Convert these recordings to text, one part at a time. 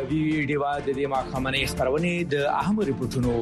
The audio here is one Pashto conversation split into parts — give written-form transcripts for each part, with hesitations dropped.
ډیوا د دې ماخامنې خبرونه د اهم ریپورتونو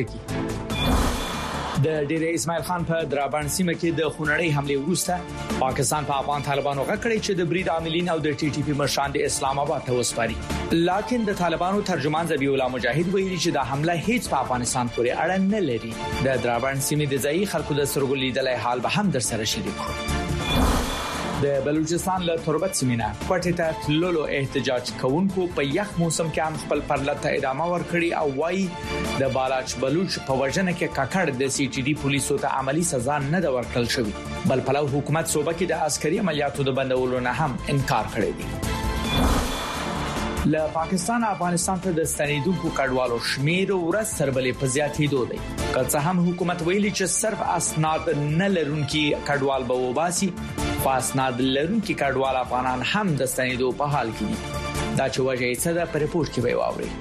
سرټکی د ډیر اسماعیل خان په درابان سیمه کې د خونړۍ حمله وروسته پاکستان په افغان طالبانو غکړی چې د برید عاملین او د ټي ټي پی مشران د اسلام آباد ته وسپاري لکه د طالبانو ترجمان ذبیح الله مجاهد ویلي چې د حمله هیڅ په افغانستان پورې اړه نه لري د درابان سیمه د ځای خلکو د سرګل لیدلای حال به هم در سره شریک د بلوچستان له تربت سیمینه کوټه ته تللو احتجاج کوونکو په یخ موسم کې هم خپل پرلط ته ادامه ورکړي او وايي د بالاچ بلوچ په وژنه کې کاکړ د سی ټي ډي پولیسو ته عملی سزا نه د ورکړل شوی بل پلو حکومت صوبه کې د عسکري عملیاتو د بندولو نه هم انکار کړی دی له پاکستان افغانستان ته د ستنیدونکو کډوالو شمیر ورځ سربلې په زیاتېدو دی که څه هم حکومت ویلي چې صرف اسناد نه لرونکي کډوال به وباسي اسناد لرونکي کډوال افغانان هم د ستنیدو په حال کې دي دا چې وجه یې څه ده په ریپورت کې به واوري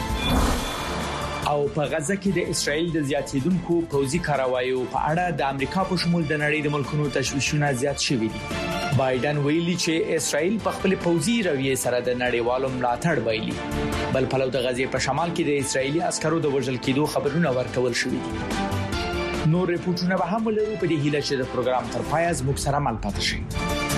او په غزه کې د اسرایل د زیاتیدونکو پوځي کاروایو په اړه د امریکا په شمول د نړۍ د ملکونو تشویشونه زیات شوي دي بایدن ویلي چې اسرائیل په خپل پوځي رویه سره د نړیوالو ملاتړ بایلي بل په لور د غزې په شمال کې د اسرایلی عسکرو د وژل کېدو خبرونه ورکول شوې دي نور ریپورتونه به هم ولرو په دې هیله چې د پروګرام تر پای زموږ سره مل پاتې شي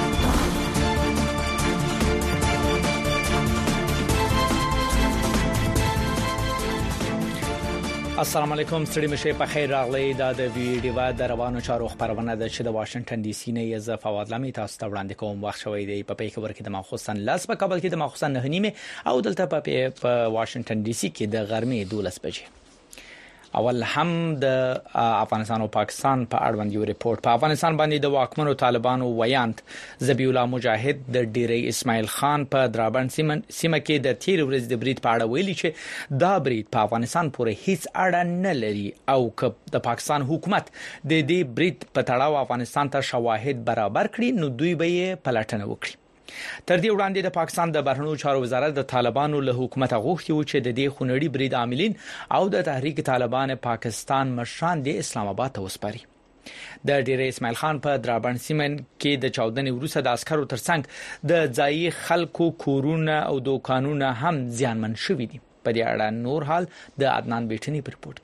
السلام علیکم ستړي مشه په خیر راغلی دا د ویډیو د روانو چارو خبرونه د چې د واشنگټن ډي سي نه یز فواد لمې تاسو ته وړاندې کوم وخت شوی دی په پیښور کې د ماخوستان لاس په کابل کې د ماخوستان 9:30 او دلته په واشنگټن ډي سي کې د غرمې 12 بجې اول هم د افغانستان او پاکستان په اړوند یو ریپورت په افغانستان باندې د واکمنو طالبانو ویاند ذبیح الله مجاهد د ډیری اسماعیل خان په درابن سیمه کې د تیر ورځ د برید په اړه ویلي چې دا برید په افغانستان پورې هیڅ اړه نه لري او که د پاکستان حکومت د دې برید په تړاو افغانستان ته شواهد برابر کړي نو دوی به یې پلټنه وکړي تر دې وړاندې د پاکستان د بهرنیو چارو وزارت د طالبانو له حکومت غوښتي و چې د دې خونړي برید عاملین او د تحریک طالبان پاکستان مشران د اسلام آباد ته وسپاري د ډیر اسماعیل خان په درابن سیمه کې د 14 وروسته د عسکرو ترڅنګ د ځای خلکو کورونه او دوکانونه هم زیانمن شوي دي په دې اړه نور حال د عدنان بیٹنی په رپورت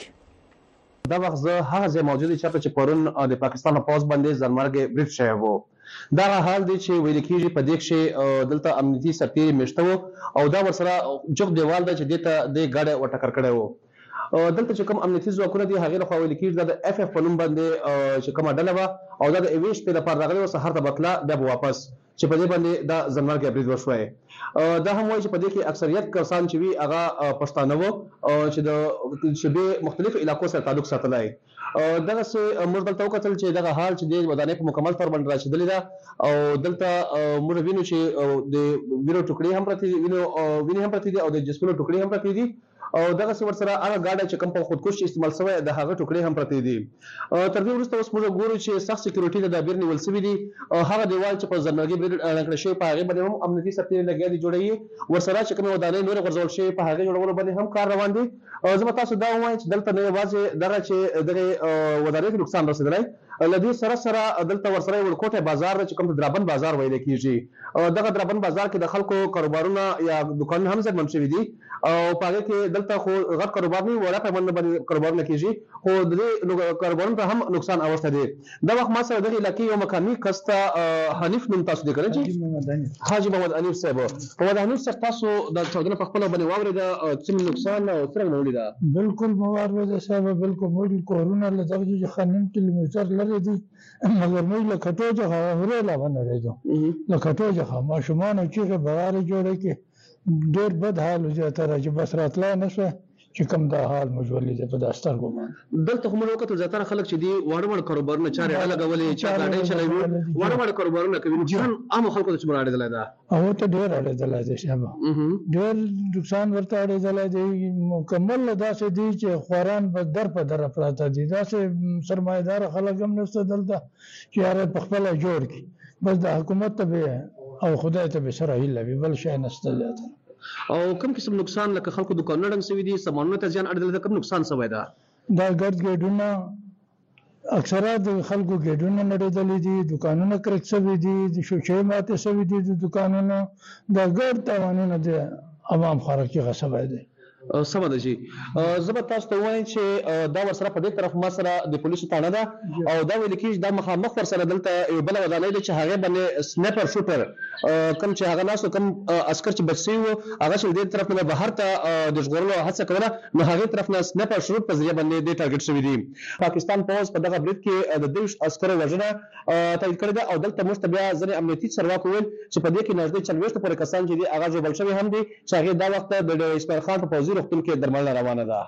کې دا وخت هغه ځای موجود چې پرون د پاکستان په پاس باندې ځانمرګ برید شوی وو دا حال دی چې ویل کېږي په دې کې دلته امنیتي سرتیري مشته او دا ورسره جوګ دیوال دی چې دته د ګاډه وټکر کړی وو دلته چې کوم امنیتي ځواکونه دي هغه له خوا ویل کېږي د اف اف په نوم باندې چې کومه ډله وه او دا د ایویش په لپاره راغلی و سهار ته بتلا بیا واپس چې په دې باندې دا زمرګ برید وشوي دا هم وایي چې په دې کې اکثریت کسان چې وی هغه پښتانه وو چې د شبه مختلفو علاقو سره تعلق ساتلای دغه څه موږ دلته وکتل چې دغه حال چې د ودانۍ په مکمل تور باندې راشدلې ده او دلته موږ وینو چې د وینو ټوکړي هم پرتی دي ویني هم پرتی دي او د جسمونو ټوکړي هم پرتی دي او دغه څه ورسره هغه گاډه چې کوم په خودکش استعمال شوی د هغه ټوکړي هم پرتی دي تر دې وروسته اوس موږ ګورو چې سخت سکیورټي د دابیر نیول شوی دي هغه دیوال چې په زرنګي برید اړکړ شوی په هغه باندې هم امنیتي سرتیري لګیا دي جوړي ورسره چې کوم ودانۍ نور غرزول شوی په هغه جوړولو باندې هم کار روان دي زما تاسو دا وایم چې دلته نه واځي دغه چې دغه ودانۍ ته نقصان رسیدلی لدی سره دلته ورسره ورکوټه بازار چې کوم درابن بازار ویل کیږي دغه درابن بازار کې د خلکو کاروبارونه یا دکانونه هم زمم شوي دي او پاره کې دلته خو غټ کاروبار نه وړه په باندې کاروبارونه کیږي خو د دې کاروبارونو ته هم نقصان اوسته دي دا وخت ما سره د علاقې یو مقامي کستا حنیف نوم تاسو دې کړی چې حاجی محمد حنیف صاحب په حنیف صاحب تاسو د 14 په خپل باندې واوري د څه نقصان او څنګه ولیدا بالکل موارد صاحب بالکل موږ کورونه له درجه خنن کیلومتر لري دي مګر موږ له کټوجه غوړې لا باندې راځو له کټوجه ما شومان چې بغاره جوړه کې ډېر بد حال وځه چې بس راتلا نشو چې کوم دا حال مجولې ده په داستر کوم دلته کوم وخت زیاتره خلک چې دی وړ کاروبارونه چاري لګولې چې گاډي چلوي وړ کاروبارونه کوي چې عام خلکو ته چمړاړي دلای دا او ته ډېر اړه دلای دي شابه ډېر نقصان ورته اړه دلای دي مکمل داسې دي چې خوران په در پراته دي داسې سرمایدار خلک هم نشته دلته چې یاره په خپل جوړ کی بس د حکومت ته او خدای ته به سره هیله بل شي نشته زیاته او کوم قسم نقصان لکه خلکو دکانونه ډنګ سوي دي سامانونه ته ځان اړدل کوم نقصان سوی دا ګرد ګډونه اکثره د خلکو ګډونه نړیدلې دي دکانونه کرک سوي دي د شوشې ماته سوي دي د دکانونو دا ګرد تاوانونه دي امام خارقي غصب دی سم ده جی زه به تاسو ته وایم چې دا ورسره په دې طرف ما سره د پولیسو تانه ده او دا ویل کېږي دا مخامخ ورسره دلته یو بله ودانۍ ده چې هغې باندې سنیپر شوټر کوم چې هغه ناست کوم عسکر چې بچ سوي وو هغه چې دې طرف نه بهر ته د ژغورلو هڅه کوله نو هغې طرف نه سنیپر شوټ په ذریعه باندې دې ټارګټ شوي دي. پاکستان پوځ په دغه برید کې د 20 عسکرو وژنه تایید کړې ده او دلته موږ ته بیا ځینې امنیتي چارواکو ویل چې په دې کې نږدې 40 پورې کسان چې دي هغه ژوبل شوي هم دي چې هغې دا وخت د اسماعیل خان په پوځي روغتون کې درملنه روانه ده.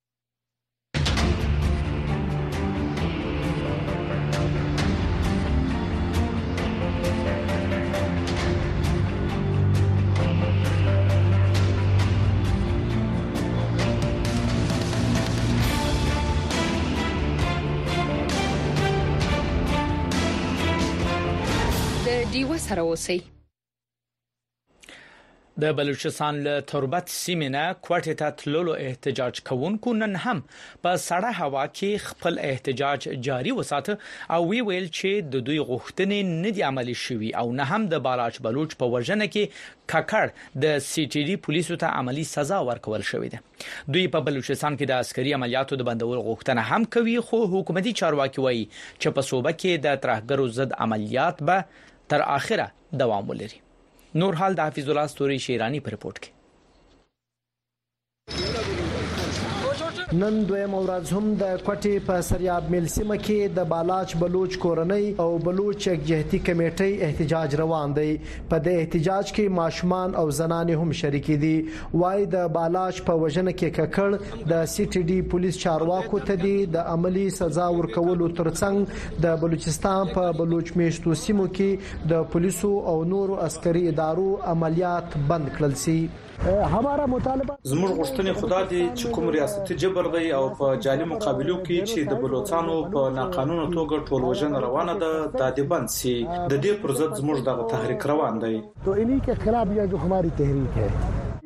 د ډیوه سره اوسئ. د بلوچستان له تربت سیمې نه کوټې ته تللو احتجاج کوونکو نن هم په سړه هوا کې خپل احتجاج جاري وساته او ویل چې د دوی غوښتنې نه دي عملي شوي او نه هم د بالاچ بلوچ په وژنه کې ککړ د سی ټي ډي پولیسو ته عملی سزا ورکول شوې ده. دوی په بلوچستان کې د عسکري عملیاتو د بندولو غوښتنه هم کوي خو حکومتي چارواکي وایي چې په صوبه کې د ترهګرو ضد عملیات به تر اخره دوام ولري. نور حال د حفیظ الله ستوري شیرانی پر رپورت کې. نن دویم ورځ هم د کوټې په سریاب میل سیمه کې د بالاچ بلوچ کورنۍ او بلوچ یکجهتي کمیټې احتجاج روان دی. په دې احتجاج کې ماشومان او زنانې هم شریک دي. وای د بالاچ په وژنه کې ککړ د سی ټي ډي پولیس چارواکو ته دي د عملی سزا ورکولو ترڅنګ د بلوچستان په بلوچ میشتو سیمو کې د پولیسو او نورو عسکري ادارو عملیات بند کړل سي. زموږ غوښتنې خدا دي چې کوم ریاستي جبر دی او په جالي مقابلو کې چې د بلوچستانو په ناقانونه توګه ټول وژنه روانه ده د دې بند سي د دې پر ضد زموږ د تحریک روان دی. تو انہی کے خلاف یہ جو ہماری تحریک ہے.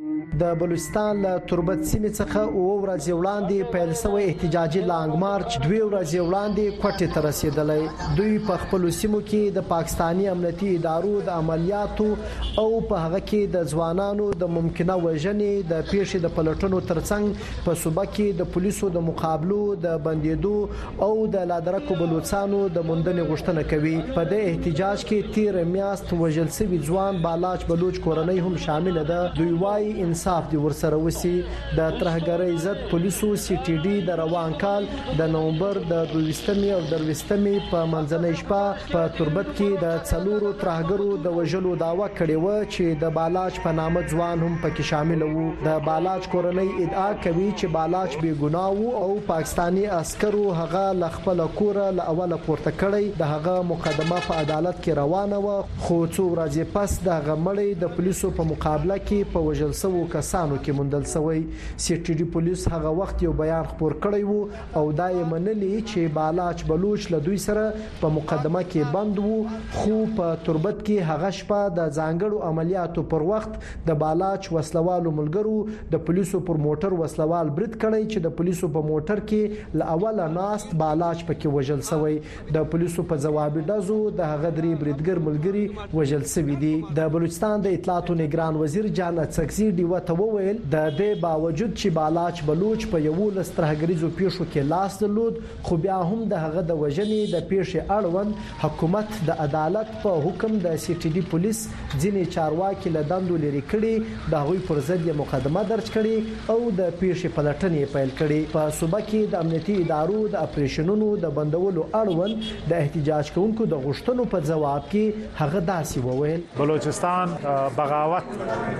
د بلوچستان له تربت سیمې څخه او ورځ وړاندې پیل شوی احتجاجي لانګ مارچ 2 ورځې وړاندې کوټې ته رسیدلی. دوی په خپل سیمو کې د پاکستانی امنیتي ادارو د عملیاتو او په هغه کې د ځوانانو د ممکنه وژنې د پیښې د پلټنو ترڅنګ په صوبه کې د پولیسو د مقابلو د بندیدو او د لادرکو بلوچستانو د موندنې غوښتنه کوي. په دې احتجاج کې تیر میاشت وژل شوی ځوان بالاچ بلوچ کورنۍ هم شامل ده. دوی وايي انصاف دی ورسره وسی. د ترهګرۍ ضد پولیسو سی ټي ډي د روان کال د نومبر د 22 او 23 په منځنۍ شپه په تربت کې د څلورو ترهګرو د وژلو داوا کړې و چې د بالاچ په نامه ځوان هم پکې شامل وو. د بالاچ کورنۍ ادعا کوي چې بالاچ بې ګناه وو او پاکستانی عسکرو هغه ل خپل کور له اوله پورته کړی. د هغه مقدمه په عدالت کې روانه و خو څو ورځې پس د غمړې د پولیسو په مقابله کې په وژل شوو کسانو کې موندل شوی. سی ټي ډي پولیس هغه وخت یو بیان خپور کړی وو او دا یې منلي چې بالاچ بلوچ له دوی سره په مقدمه کې بند وو خو په تربت کې هغه شپه د ځانګړو عملیاتو پر وخت د بالاچ وسلوالو ملګرو د پولیسو پر موټر وسلوال برید کړی چې د پولیسو په موټر کې ل اوله ناست بالاچ پکې وژل شوی. د پولیسو په جوابي ډزو د هغه درې بریدګر ملګري وژل شوی دي. د بلوچستان د اطلاعاتو نگران وزیر جان اڅکزي ډیوه ته وویل د دې باوجود چې بالاچ بلوچ په یو لس ترهګریزو پیښو کې لاس درلود خو بیا هم د هغه د وژنې د پیښې اړوند حکومت د عدالت په حکم د سی ټي ډي پولیس ځینې چارواکي له دندو لري کړي د هغوی پر ضد مقدمه درج کړي او د پیښې پلټنې پیل کړي. په صوبه کې د امنیتي ادارو د اپریشنونو د بندولو اړوند د احتجاج کوونکو د غوښتنو په جواب کې هغه داسې وویل بلوچستان بغاوت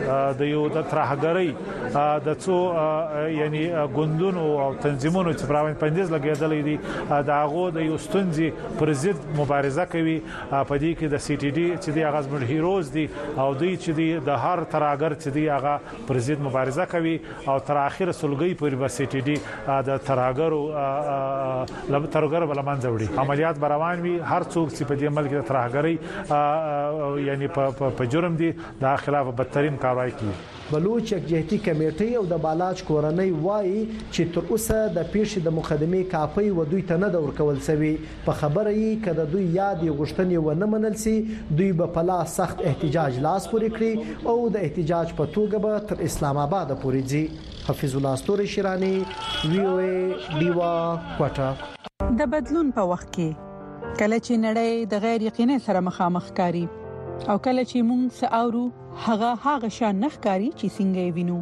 د یو د ترهګرۍ د څو یعنی ګوندونو او تنظیمونو چې پراوین پندیز لګیدلې دي د هغه د یو ستونزې پر ضد مبارزه کوي. په دې کې د سی ټي ډي چې دی هغه زموږ هیروز دي او دوی چې دی د هر ترهګر چې دی هغه پر ضد مبارزه کوي او تر اخر سلګي پر سی ټي ډي د ترهګرو بلمنځ وړي. عملیات روان وي هر څوک چې په دې عمل کې ترهګرۍ یعنی په جرم دي د خلاف بدترین کاروایی کوي. بلوچ یکجهتي کمیټې او د بالاچ کورنۍ وایي چې تر اوسه د پیښې د مقدمې کاپي و دوی ته نه د ورکول شوی په خبره یې کده دوی یاد غوښتنې و نه منل سي دوی به په لا سخت احتجاج لاس پورې کړي او د احتجاج په توګه به تر اسلام آباد پورې ځي. حفیظ الله استوري شیرانی وی او ای دیوا کوټه. د بدلون په وخت کې کله چې نړۍ د غیر یقیني سره مخامخ کاری او کله چې موږ ساورو هغه شان نخکاری چې څنګه وینو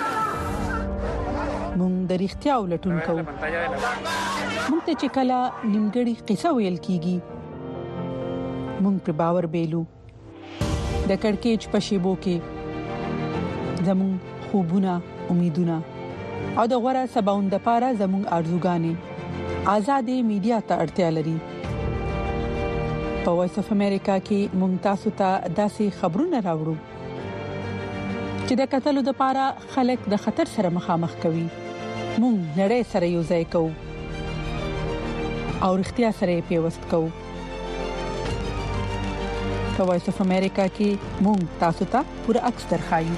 موږ د اړتیا ولټون کوو. موږ ته چې کله نیمګړی قصه ویل کیږي موږ پر باور بیلو. د کڑکېچ په شیبو کې زموږ خوبونه امیدونه او د غوړه سباوند لپاره زموږ ارزوګانې آزادې میډیا ته اړتیا لري. په وایس اف امریکا کې ممتاز ته داسې خبرونه راوړو چې د قتلو د لپاره خلک د خطر سره مخامخ کوي. موږ نړۍ سره یو ځای کوو او اړتیا سره پیوست کوو. په وایس اف امریکا کې موږ تاسو ته پوره عکس درخایو.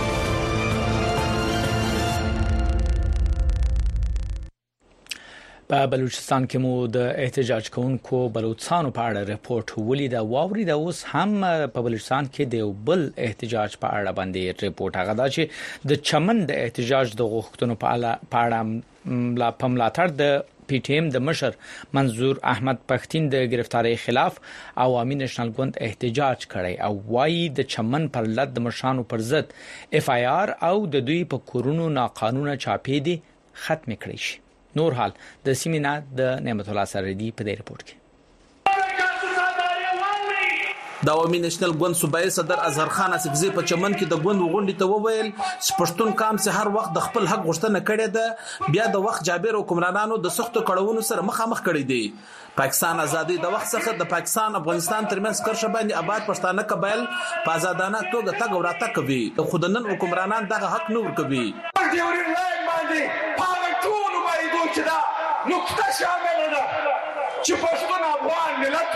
په بلوچستان کې مو د احتجاج کوونکو بلوچستانو په اړه رپورت ولید او واورید. اوس هم په بلوچستان کې د بل احتجاج په اړه باندې رپورت هغه دا چې د چمن د احتجاج د غوښتنو په اړه لا پملاتړ د پی ټی ایم د مشر منظور احمد پښتين د گرفتاری خلاف عوامي نېشنل ګوند احتجاج کړی او وايي د چمن پر لد د مشرانو پر ضد اف آی آر او د دوی په کورونو ناقانونه چاپې دي ختم کړی شي. نور حال د سیمینا د نعمت الله سردی په دې رپورت کې. د عوامي نېشنل ګوند صوبایي صدر اظهر خان اسکزي په چمن کې د ګوند غونډې ته وویل چې پښتون قام سه هر وخت د خپل حق غوښتنه کړې ده. بیا د وخت جابر حکمرانانو د سختو کړهونو سره مخامخ کړي دي. پاکستان ازادي د وخت څخه د پاکستان افغانستان ترمنځ کرښه باندې آباد پښتانه قبایل په آزادانه توګه تګ او راتګ کوي. خودنن حکمرانان دغه حق نه ورکوي. چې دا نقطه شامل ده چې پښتون افغان ملت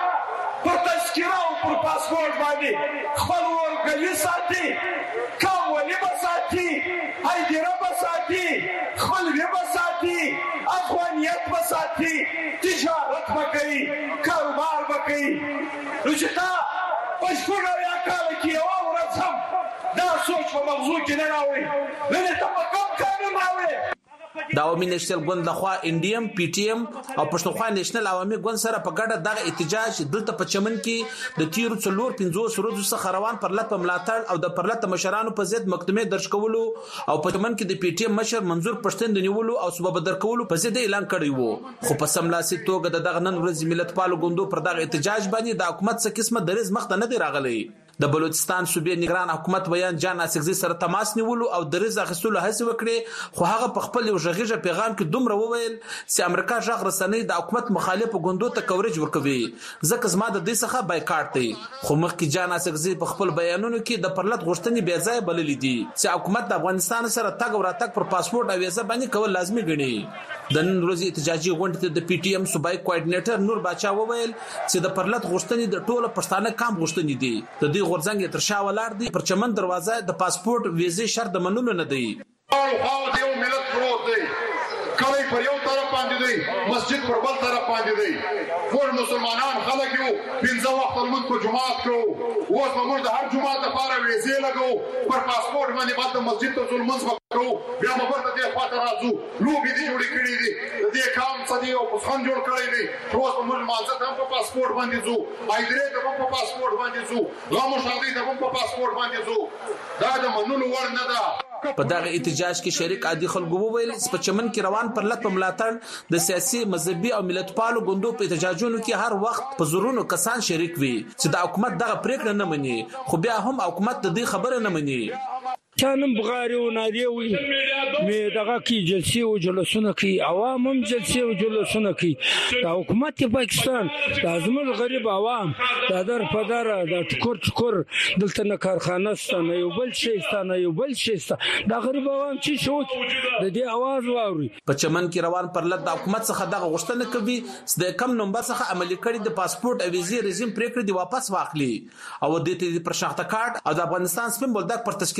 په تذکره او په پاسپورت باندې خپل ورګلي ساتي کوم ولې بساتي هایدره بساتي خپل وی بساتي افغانیت بساتي تجارت وکړي کاروبار وکړي. نو چې دا پښتون یا کال کې یو ورځ هم دا سوچ په مغزو کې نه راوړي نه ته په کوم قانون راوړي. د عوامي نېشنل ګوند لخوا انډیم پی ټی ایم او پښتونخوا نېشنل عوامي ګوند سره په ګډه دغه احتجاج دلته په چمن کې د تیرو 4-5 ورځو څخه روان پر لټ په ملاتړ او د پرلط مشرانو په ضد مقدمه درج کولو او په چمن کې د پی ټی ایم مشر منظور پښتين د نیولو او صوبه بدر کولو په ضد اعلان کړی وو. خو په سملاسي توګه دغه نن ورځ ملتپالو ګوندو پر دغه احتجاج باندې د حکومت څخه قسمه درز مخ ته نه دی راغلی. د بلوچستان صوبې نگران حکومت ویان جان اسکزي سره تماس نیولو او درز اخیستلو هڅه وکړي. خو هغه په خپل یو ژغیږه پیغام کې دومره وویل چې امریکا ژغ رسنۍ د حکومت مخالف ګوندو ته کوریج ورکوي ځکه زما د دې څخه بایکاټ دی. خو مخکې جان اسکزي په خپل بیانونو کې د پرلط غوښتنې بیا ځای بللې دي چې حکومت د افغانستان سره تګ او راتګ پر پاسپورت او ویزه باندې کول لازمي ګڼي. د نن ورځې احتجاجي غونډې ته د پی ټی ایم صوبایي کوارډینیټر نور باچا وویل چې د پرلط غوښتنې د ټولو پښتانه کام غوښتنې دي. د دې غورځنګ تر شا ولاړ دي پر چمن دروازه د پاسپورت ویزه شرط د منلو نه دی. او دیو ملت پروت دی کله پر یو طرف باندې دی مسجد پر بل طرف باندې دی. ټول مسلمانان خلک یو پنځه وخت لمونځ په جماعت کوو. اوس موږ د هر جماعت لپاره ویزه لګو پر پاسپورت باندې بعد مسجد ته لمونځ وکړو بیا موږ ته دې خاطر راځو. لوبي دي جوړې کړې دي د دې کام صدی او پسخن جوړ کړی دی. اوس موږ مازه ته په پاسپورت باندې زو ایدرې ته په پاسپورت باندې زو غمو شادي ته په پاسپورت باندې زو. دا د منلو وړ نه ده. په دغه احتجاج کې شریک عادي خلکو وویل چې په چمن کې روان پر لټ په ملاتړ د سیاسي مذهبي او ملتپالو ګوندو په احتجاجونو کې هر وخت په زورونو کسان شریک وي چې د حکومت دغه پریکړه نه مني. خو بیا هم حکومت د دې خبره نه مني. چانم بغاری و نادیه وی می دغه کی جلسه او جلسونه کی عوام هم جلسه او جلسونه کی د حکومت پاکستان د ازمن غریب عوام د در پدر د ټکور دلته نه کارخانه ستنه یو بل شي ستنه یو بل شي د غریب عوام چې شو د دې आवाज واوري. په چمن کې روان پر لټ د حکومت څخه دغه غوښتنه کوي چې د کم نمبر څخه عملي کړي د پاسپورت او ویزې رژیم پریکړه دی واپس واخلي او د دې پر شاخته کارت او د افغانستان سپین بولدک پر تذکره باندې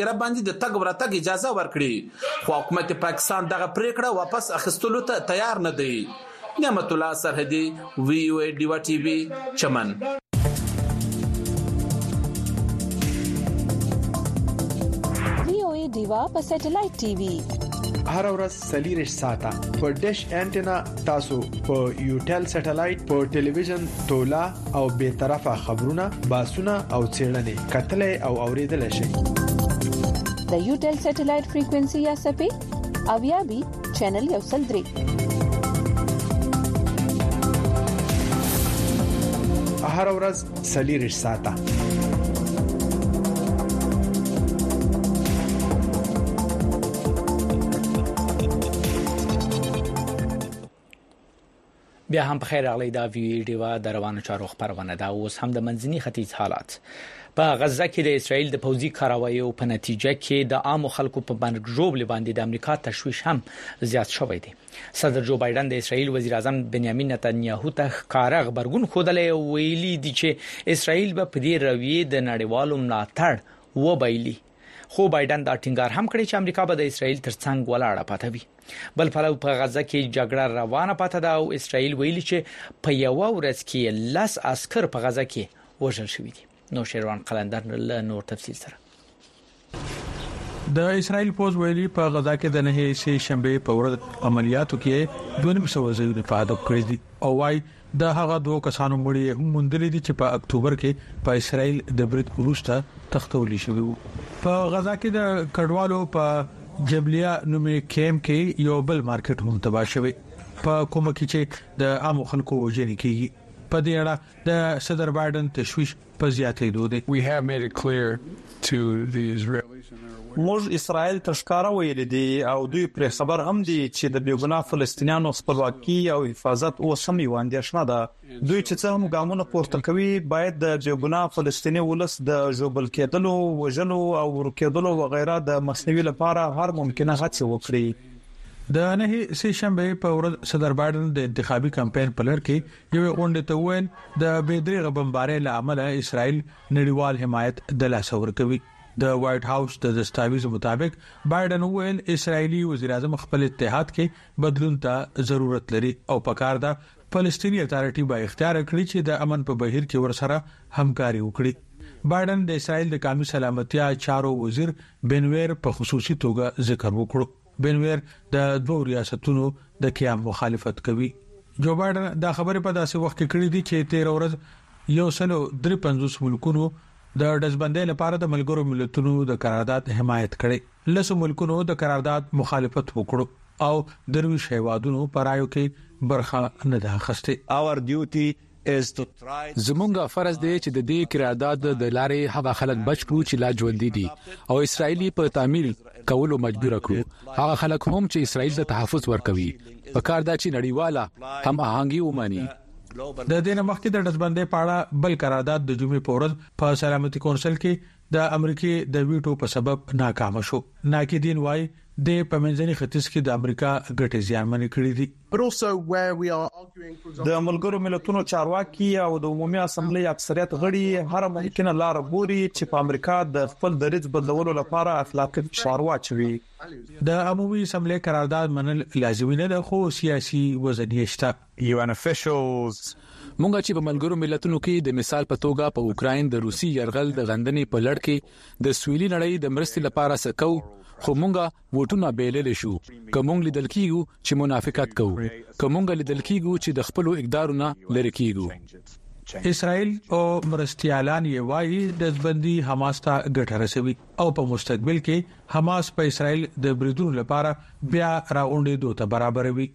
د تګ ورتګ اجازه ورکړي خو حکومت پاکستان دغه پریکړه واپس اخیستلو ته تیار نه دی. نعمت الله سرحدي وی او ای ډیوا ټي وي چمن. وی او ای ډیوا په سټلایټ ټي وي هر ورځ 40 ساعته په ډیش انټینا تاسو په یوټل سټلایټ په ټلویزیون تولا او به طرفه خبرونه باسونه او چیرنې کتلې او اوریدل شي. د یوټل سټلایټ فریکوئنسي یا سپی او یا بي چینل یو سل 3 هر ورځ 40 ساعته. بیا هم په خیر اغلی دا ویډیو د روانو چارو خبرونه دا اوس هم د منځني ختیځ حالات. په غزه کې د اسرایل د پوځي کارواییو په نتیجه کې د عام خلکو په مرګ ژوبل باندې د امریکا تشویش هم زیات شوی دی. صدر جو بایدن د اسرایل وزیر اعظم بنیامین نتنیاهو ته ښکارا خبرګون خوده ویلي دي چې اسرایل به په دې رویه د نړیوالو ملاتړ وبایلي. خو بایدن دا ټینګار هم کړی چې امریکا به د اسرایل ترڅنګ ولاړه پاتې وي. بل پلو په غزه کې جګړه روانه پاتې ده او اسرایل ویلي چې په یو ورځ کې 10 عسكر په غزه کې وژل شوي دي. نو شیروان قلندر له نور تفصیل سره. د اسرایل پوز ویلي په غزا کې د نه سه شنبه په ورځ عملیاتو کې 200 ځایونه فعال کړی دي او وايي د هغه دوه کسانو مړي هم مندلې دي چې په اکتوبر کې په اسرایل د برید وروسته تختول شوی وو. په غزا کې د کډوالو په جبلیا نومي کیم کې یو بل مارکیټ هم تباہ شوی په کومه کې چې د عام خلکو وژنې کیږي. په دې اړه د صدر بایدن تشویش په زیاتېدو دی. We have made it clear to the Israelis موږ اسرائیل تشکاره ویل دي او دوی پر خبر هم دي چې د بیګناه فلسطینیانو خپلواکي او حفاظت اوس هم یو اندېښنه ده. دوی چې څه هم ګامونه پورته کوي باید د بیګناه فلسطیني ولس د جوبل کېدلو وژلو او ورکېدلو وغیرہ د مخنیوي لپاره هر ممکنه هڅه وکړي. د نه سه شنبه په ورځ صدر بایدن د انتخابي کمپاین په لړ کې یو غونډه ته ویل د بيدریغه بمبارۍ له امله اسرائیل نړیوال حمایت د لاس ورکوي. د وایټ هاوس د دستاویز مطابق بایدن ویل اسرایلی وزیر اعظم خپل اتحاد کې بدلون ته ضرورت لري او پکار ده فلسطینی اتارټي با اختیار کړی چې د امن په بهیر کې ورسره همکاري وکړي. بایدن د اسرایل د قومي سلامتیا چارو وزیر بنویر په خصوصي توګه ذکر وکړو. بنویر د دوه ریاستونو د قیام مخالفت کوي. جو بایدن دا خبره په داسې وخت کې کړې دي چې 13 ورځ یو سلو 53 ملکونو د دزبندۍ لپاره د ملګرو ملتونو د قرارداد حمایت کړي. لسو ملکونو د قرارداد مخالفت وکړو او درویش هیوادونو پرایو کې برخه نه ده اخیسته. Our duty زمونږ فرض دی چې د دې قرارداد د لارې هغه خلک بچ کړو چې لا ژوند دي او اسرایلی په تعمیل کولو مجبور کړو. هغه خلک هم چې اسرایل ته تحفظ ورکوي په کار دا چې نړیواله هم آهنګي ومني. د دې نه مخکې د دزبندۍ په اړه بل قرارداد د جمعې په ورځ په سلامتي کونسل کې د امریکای د ویټو په سبب ناکام شو. ناقدین وايي د پمنځني ختیځ کې د امریکا ګټې زیانمنې کړې دي. د ملګرو ملتونو چارواکي او د عمومي اسمبلی اکثریت غړي هر ممکنه لار ګوري چې په امریکا د خپل دریځ بدلولو لپاره اخلاقي فشار واچوي. د عمومي اسمبلی قرارداد منل لازمي نه ده خو سیاسي وزن یې شته. UN officials مونږ چې په ملګرو ملتونو کې د مثال په توګه په اوکرين د روسي يرغل د غندنې په لړ کې د سویلي نړۍ د مرستې لپاره سکو خو مونږه وټونه بیلل شو. کومونږ لیدل کیږو چې منافقت کوو کومونږ لیدل کیږو چې د خپل اقدارونو لری کیږو. اسرائیل او مرستيالان یې وايي د ځبندي حماس ته ګټه رسوي او په مستقبل کې حماس په اسرائیل د بریدونو لپاره بیا راغونډې دوه برابروي.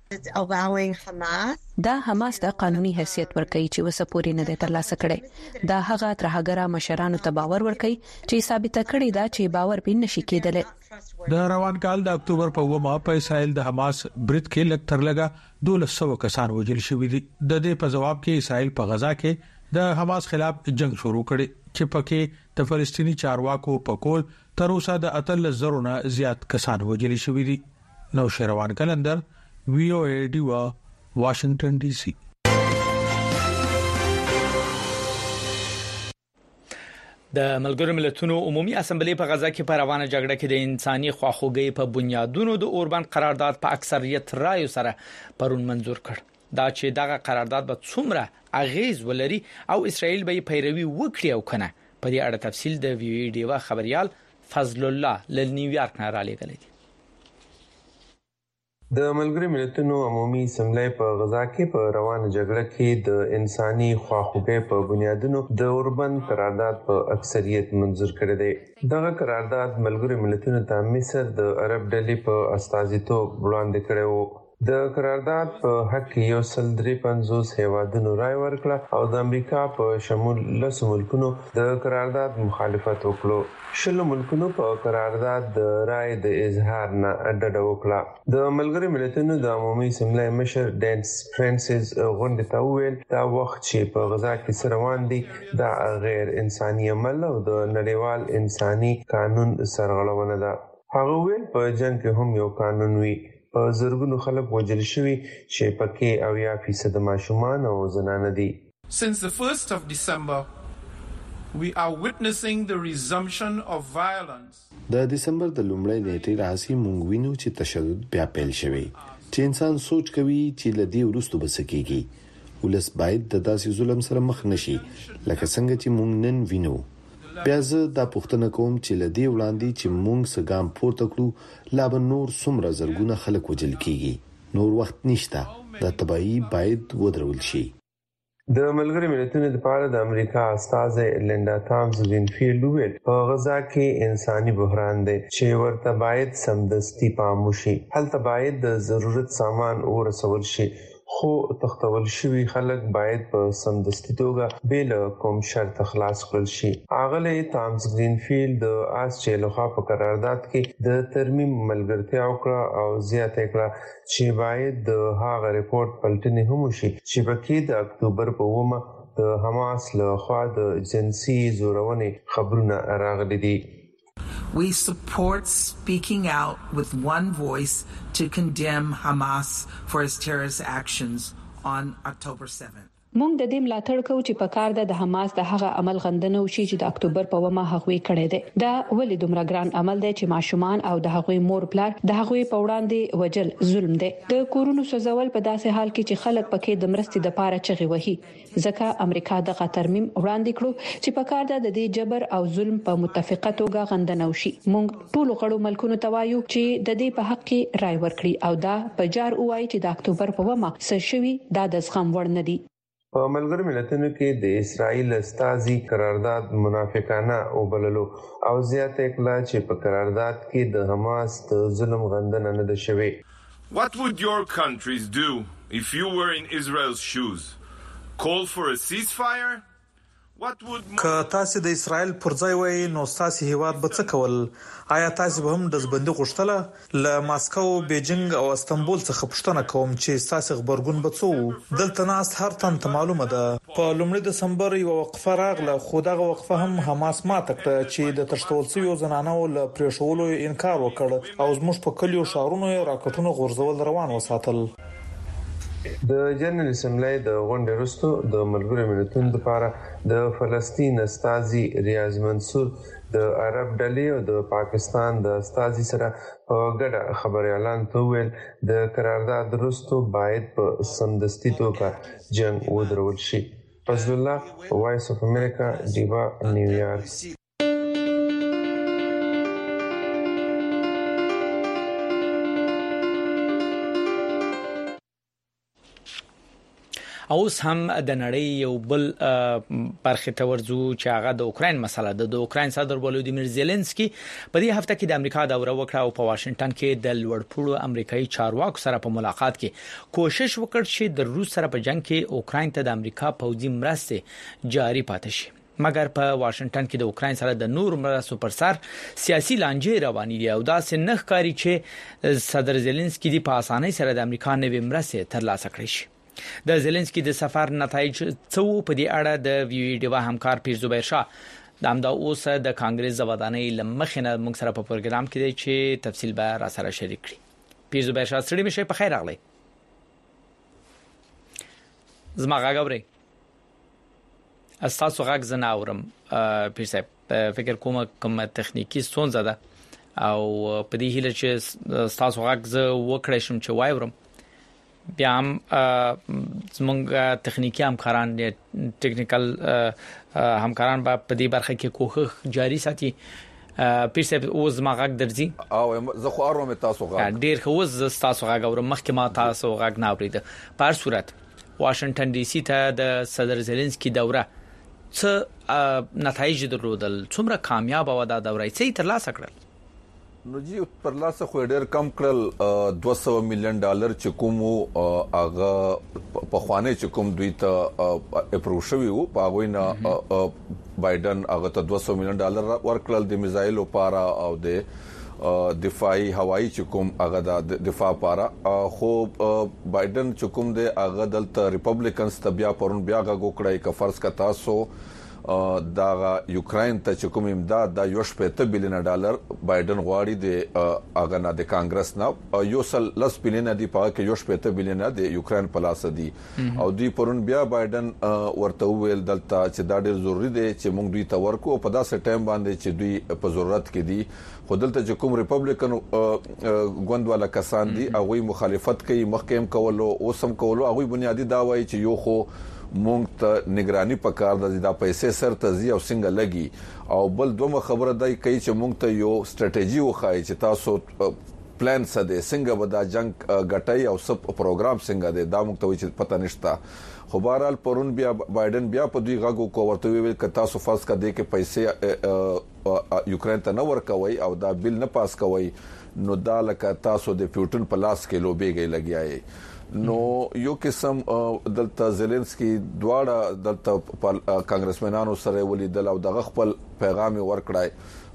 دا حماس د قانوني حیثیت ورکړي چې وسپوري نه ترلاسه کړي. دا هغه ترهګرا مشرانو ته باور ورکړي چې ثابت کړي دا چې باور پین نشي کېدل. د روان کال د اکتوبر په ومه په اسرائیل د حماس برید کې لږ تر لږه 1200 کسان وژل شوي دي. د دې په جواب کې اسرائیل په غزا کې د حماس خلاف جنگ شروع کړي چې پکې د فلسطینی چارواکو په کول تر اوسه د 13,000 نه زیات کسان وژل شوي دي. نو شروان کلندر وی او ای ډیوا واشنگټن ډي سي. د ملګرو ملتونو عمومي اسمبلی په غزا کې په روانه جګړه کې د انساني خواخوږي په بنیادونو د اوربند قرارداد په اکثریت رایو سره پرون منزور کړ دا چې دغه قرارداد به څومره اغیز ولري او اسرائیل به پیروي وکړي او کنه په دې اړه تفصیل د وی ډیوا خبريال فضل الله ل نیویارک نه را لېږلی. د ملګرو ملتونو عمومي اسمبلی په غزا کې په روانه جګړه کې د انساني خواخوږي په بنیادونو د اوربند قرارداد په اکثریت منزور کړی دی. دغه قرارداد ملګرو ملتونو ته مصر د عرب ډلې په استازیتوب وړاندې کړی و. د قرارداد په حق کې 153 هیوادونو رائے ورکړه او د امریکا په شمول 10 ملکونو د قرارداد مخالفت وکړو. 10 ملکونو په قرارداد د رائے د اظهار نه ډډه وکړه. د ملګرو ملتونو د عمومي اسمبلی مشر ډینس فرانسیس غونډې ته وویل دا وخت چې په غزا کې روان دي دا غیر انساني عمل او د نړیوال انساني قانون سرغړونه ده. هغه ویل په جنگ کې هم یو قانون وي. په زرګونو خلک وژل شوي چې پکې 80% ماشومان او زنانه دي. Since the 1st of December, we are witnessing the resumption of violence. د دسمبر د لومړۍ نیټې راځي مونږ وینو چې تشدد بیا پیل شوی چې انسان سوچ کوي چې لدی ورستو بسکیږي ولس باید د داسې ظلم سره مخ نشي لکه څنګه چې مونږ نن وینو. بیا زه دا پوښتنه کوم چې لدی وړاندې چې مونږ سګام پورته کړو لا به نور څومره زرګونه خلک وژل کیږي. نور وخت نشته دا تبعی باید ودرول شي. د ملګرو ملتونو لپاره د امریکا استازه لیندا تامز وینفیلډ ویل په غزا کې انساني بحران دی چې ورته باید سمدستي پام وشي. هلته باید د ضرورت سامان ورسول شي خو تختول شوی خلک باید په سمدستي توګه بل کوم شرط خلاص کړل شي. اغله تامز وینفیلډ د آسټریلیا لخوا په قرارداد کې د ترمیم ملګرتیا وکړه او زیاته کړه چې باید د هغه ریپورت پلټنې هم وشي چې پکې د اکتوبر په 9 د حماس لخوا د جنسي زورونې خبرونه راغلي دي. We support speaking out with one voice to condemn Hamas for its terrorist actions on October 7th. مونږ د دې ملاتړ کوو چې په کار د حماس د هغه عمل غندنه وشي چې د اکتوبر په 9 هغوی کړی دی. دا ولې دومره ګران عمل دی چې ماشومان او د هغوی مور پلار د هغوی په وړاندې وجل ظلم دی. د کورونو سوځول په داسې حال کې چې خلک پکې د مرستې د پاره چغې وهي. ځکه امریکا د ترمیم وړاندې کړو چې په کار د دې جبر او ظلم په متفقه توګه غندنه وشي. مونږ ټول غړو ملکونو ته وایو چې د دې په حق کې رائے ورکړي او دا په جار وایي چې د اکتوبر په 9 څه شوی دا د زغم وړ نه دي. په ملګرو ملتونو کې د اسرائیل استازي قرارداد منافقانه وبللو او زیاته کړه چې په قرارداد کې د حماس د ظلم غندنه نه ده شوې. What would your countries do if you were in Israel's shoes? Call for a ceasefire? که تاسو د اسرائیل پر ځای وای نو تاسو هیواد به څه کول؟ آیا تاسو به هم د ځبندي غوښتله؟ له ماسکو، بیجینګ او استانبول څخه پوښتنه کوم چې تاسو خبرګون به څو؟ دلته ناست هر تن ته معلومه ده په لومړي دسمبر یو وقفه راغله خو دغه وقفه هم حماس ماته کړه چې د تشتول شویو زنانو له پریښولو انکار وکړ او زموږ په کلیو شهرونو راکټونو غورځول روان وساتل. د جنرال اسمبلی د غونډې وروسته د ملګرو ملتونو لپاره د فلسطین استازي ریاض منصور د عرب ډلې او د پاکستان د استازي سره په ګډه خبر اعلان وکړ د قرارداد وروسته باید په سمدستي توګه جنگ ودرول شي. فضل الله وایس اف امریکا دیوا نیویارک. اوس هم د نړۍ یو بل برخه ته ورځو چې هغه د اوکرين مسله ده. د اوکرين صدر ولودیمیر زيلنسکي په دې هفته کې د امریکا دوره وکړه او په واشنگټن کې د لوړپوړو امریکایي چارواکو سره په ملاقات کې کوشش وکړ چې د روس سره په جنگ کې اوکرين ته د امریکا پوځي مرستې جاري پاتې شي. مګر په واشنگټن کې د اوکرين سره د نور مرستو پر سر سیاسي لانجې روانې دي او دا څنګه ښکاري چې صدر زيلنسکي د په اسانۍ سره د امریکا نوې مرستې ترلاسه کړي شي. د زيلنسکي د سفر نتایج څو په دې اړه د ویډیو همکار پیر زبیر شاه د امدا اوس د کانګرس زوادانې لمخنه موږ سره په پروګرام کې دی چې تفصیل به را سره شریک کړي. پیر زبیر شاه سړي مشه په خیر راغلی. زما غاګوري تاسو غږ زناورم پیر صاحب فکر کوم تخنیکی ستونزه ده او په دې هیله چې تاسو غږ ز وکړې شم چې وایورم بیا هم زمونږ تخنیکی همکاران ټیکنیکل همکاران په دې برخه کې کوښښ جاری ساتي پیر صاحب اوس ما غږ درځي او زه خو اورم تاسو غږ ډیر خو ز تاسو غږ اورم مخکې ما تاسو غږ نه اورید په هر صورت واشنگټن ډي سي ته د صدر زيلنسکي دوره څه نتایج درلودل څومره کامیاب و دا دوره څه تر لاسه کړل نو جی پر لاسه خو ډیر کم کړل $200 مليون چې کوم هغه په خوانه چې کوم دوی ته اپروو شوی وو په غوینه بایدن هغه ته $200 مليون ورکړل د میزایل لپاره او د دفاعي هوایی چې کوم هغه د دفاع لپاره خو بایدن چې کوم د هغه دلته ریپبلیکنز ته بیا پرون بیا غوکړای ک فرض کا تاسو دا یوکرين ته چې کوم امداد د $1.5 بلین بایدن غواړي د هغه نه د کانګرس نه یو سل لس بلین دی په کې $1.5 بلین د یوکرين په لاس دی او دوی پرون بیا بایدن ورته ویل دلته چې دا ډیر ضروری دی چې موږ دوی ته ورکو په داسې ټایم باندې چې دوی په ضرورت کې دي خو دلته چې کوم ریپبلیکن غوندواله کسان دي هغه مخالفت کوي مخکیم کولو او سم کولو هغه بنیادی دا وایي چې یو خو مونږ ته نگرانی پکار د پیسې سر ته زی او څنګه لګي او بل دوه خبره دای کوي چې مونږ ته یو سټریټیجی وخایي چې تاسو پلان څه دی څنګه به دا جنگ غټي او سب پروګرام څنګه دی دا مونږ ته وایي چې پته نشته خو بهرحال پرون بیا بایدن بیا په دوی غاغو کو ورته ویل ک تاسو فرض کړئ چې پیسې یوکرين ته نه ورکوي او دا بیل نه پاس کوي نو دا لکه تاسو د پیوټن په لاس کې لوبېږي لګیاي نو یو قسم دلته زيلنسکي دواړه دلته کانګرسمنانو سره ولیدل او د خپل پیغام ورکړای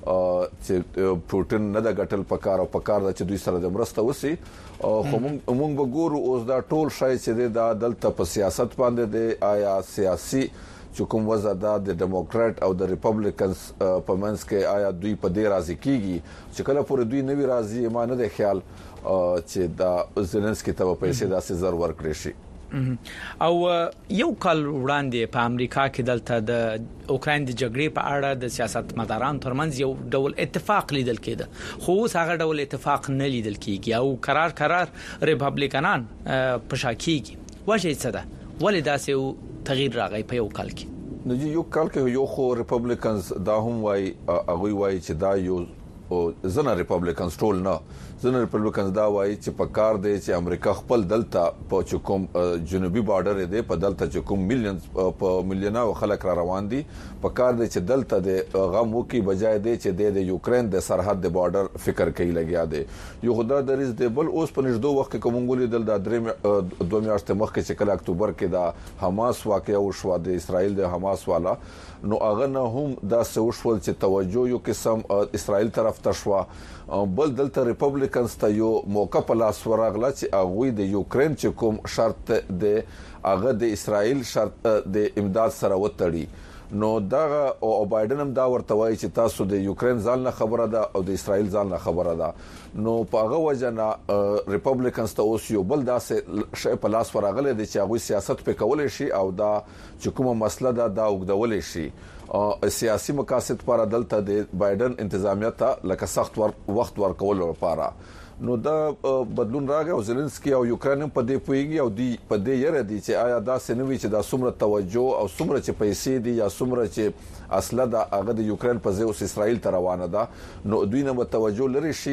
چې پوتین نه د غټل پکار او پکار د چې دوی سره د مرسته وسی خو موږ به ګورو اوس دا ټول شای چې د دلته په سیاست باندې د آیا سیاسي چې کوم وزه د ډیموکرات او د ریپبلیکنز په منځ کې آیا دوی په دې راضي کیږي چې کله پورې دوی نوی راضي ما نه د خیال چې دا زيلنسکي ته پیسې داسې زر ورکړي شي او یو کال وړاندې په امریکا کې دلته د اوکرين د جګړې په اړه د سیاستمدارانو ترمنځ یو ډول اتفاق لیدل کېده خو اوس هغه ډول اتفاق نه لیدل کېږي او قرار ریپبلیکنان په شاکیږي وجه څه ده ولې داسې تغییر راغی په یو کال کې نو یو کال کې یو خو ریپبلیکنز دا هم وای هغه وای چې دا یو زنه ریپبلیکنز ټول نه زنه ریپبلیکنز دا وایي چې په کار دی چې امریکا خپل دلته په چکم جنوبي بارډر دی په دلته چکم میلیونه خلک را روان دي په کار دی چې دلته د غم وکي بجای دی چې د یوکرين د سرحد د بارډر فکر کوي لګیا دی یو خدای دریز دی بل اوس په نږدې وخت کې کومګولې دل د درې دوه میاشتې مخکې چې کله اکتوبر کې دا حماس واقعا وشو د اسرائیل د حماس والا نو هغه نه هم دا سوشول چې توجه یو قسم اسرائیل طرف ته شو بل دلته ریپبلیکنز ته یو موقع په لاس ورغله چې هغه د یوکرين چې کوم شرط د هغه د اسرائیل شرط د امداد سره وتړي نو دا او بایدن هم دا ورته وایي چې تاسو د یوکرين ځان نه خبره ده او د اسرائیل ځان نه خبره ده نو په هغه وجنه ریپبلیکنز ته اوس یو بل داسې شی په لاس ورغله چې هغه سیاست په کولای شي او دا چې کومه مسله ده دا وګدول شي سیاسي مقاصد پر دلته د بایدن انتظامیه ته لکه سخت وخت ورکول لپاره نو دا بدلون راغی او زيلنسکي او یوکرين په دې پويږي او دی په دې یره دي چې آیا دا سنوي چې دا څومره توجه او څومره چې پیسې دي یا څومره چې اصله دا هغه د یوکرين په ځای اوس اسرائیل ته روانه ده نو دوی نه توجه لري شي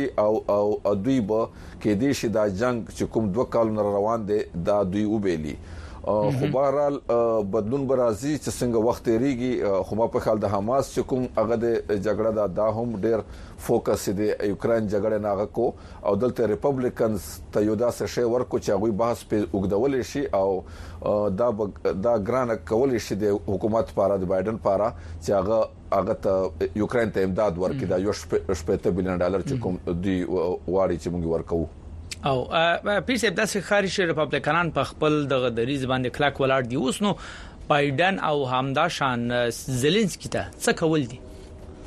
او دوی به کې دي شي دا جنگ چې کوم دوه کال روان دي دا دوی وبېلي خو بهرحال بدلون برازي چې څنګه وخت ریږي خو ما په خیال د حماس چې کوم هغه د جګړه دا هم ډېر فوکس دی یوکرين جګړه نه کو او دلته ریپبلیکنز ته یو داسې شی ورکو چې هغه بحث په وګدول شي او دا ګران کول شي د حکومت لپاره د بایدن لپاره چې هغه ته یوکرين ته امداد ورکړي دا $1.5 بلین چې کوم دی واړي چې موږ ورکو او پیسې داسې خارج ریپبلیکنان په خپل د دریز باندې کلک ولاړ دي اوس نو بایدن او همدا شان زيلنسکي ته څه کول دي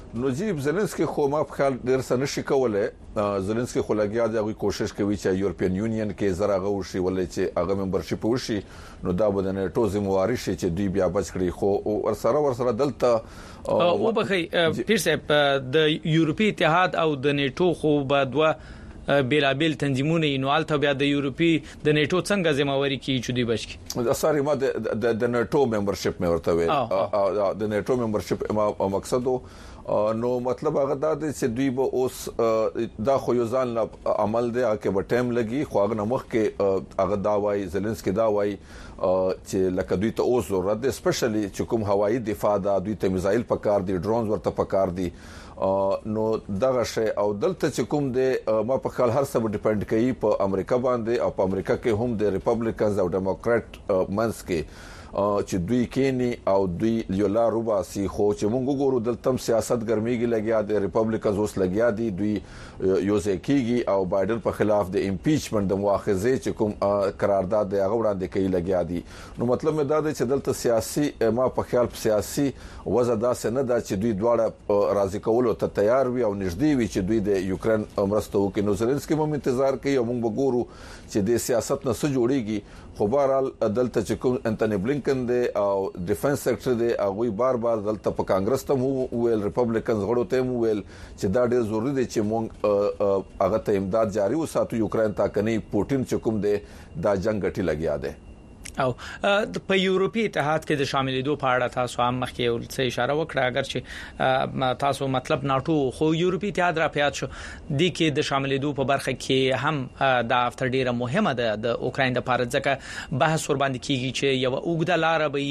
نو جیب زلنسکي خو ما په خیال ډیر څه نشي کولای زلنسکي خو لګیا دی کوشش کوي چې یورپین یونین کې زراغه وشي ولې چې هغه ممبرشپ وشي نو دا به د نیټو ذمہواری شي چې دوی بیا بچ کړي خو ورسره دلته او بخي پیر صاحب د یورپی اتحاد او د نیټو خو به دوه بیلابل تنظیمونه نو الته بیا د یورپی د نیټو څنګه ذمہواری کوي چې دوی بچ کی ساري ما د نیټو ممبرشپ مې ورته وي د نیټو ممبرشپ مقصد نو مطلب هغه دا دی چې دوی به اوس دا خو یو ځان عمل دی چې به ټایم لګي خو هغه مخ کې هغه دا وایي زلنسکي دا وایي چې لکه دوی ته اوس ضرورت دی سپیشلی چې کوم هوایي دفاع دا دوی ته میزایل پکار دي ډرونز ورته پکار دي نو دغه شی او دلته چې کوم دی ما په خیال هر څه ډیپند کوي په امریکا باندې او په امریکا کې هم د ریپبلیکنز او ډیموکرات منس کې چې دوی کینی او دوی یو لا روباسي خو چې مونږ ګورو دلته سیاست ګرميږي لګیا د ریپبلیکنز اوس لګیا دي دوی یو ځکیږي او بایدن په خلاف د امپیچمنت د مؤاخذه چې کوم قرارداد دی هغه وړاندې کوي لګیا دي نو مطلب مې دا دی چې دلته سیاسي ما په خیال سیاسي وضع داسې نه ده چې دوی دواړه راضي کولو ته تیار وي او نږدې وي چې دوی د یوکرين مرسته وکړي نو زلنسکي هم انتظار کوي او موږ وګورو چې د سیاست نه څه جوړيږي خو بهرحال دلته چې کوم انټونی بلینکن دی او ډیفنس سیکریټری دی هغه بار دلته په کانګرس ته ویل ریپبلیکنز غړو ته ویل چې دا ډېر ضروری دی چې موږ هغه ته امداد جاري وساتو یوکرين ته کني پوتين چې کوم دی دا جنگ غټي لګیا دی او په یورپی اتحاد کې د شاملېدو په اړه تاسو هم مخکې څه اشاره وکړه اگر چې تاسو مطلب ناتو خو یورپی اتحاد را پیات شو د کې د شاملېدو په برخه کې هم د افتر ډیره مهمه ده د اوکراین د لپاره ځکه بحث ور باندې کیږي چې یو اوګده لار به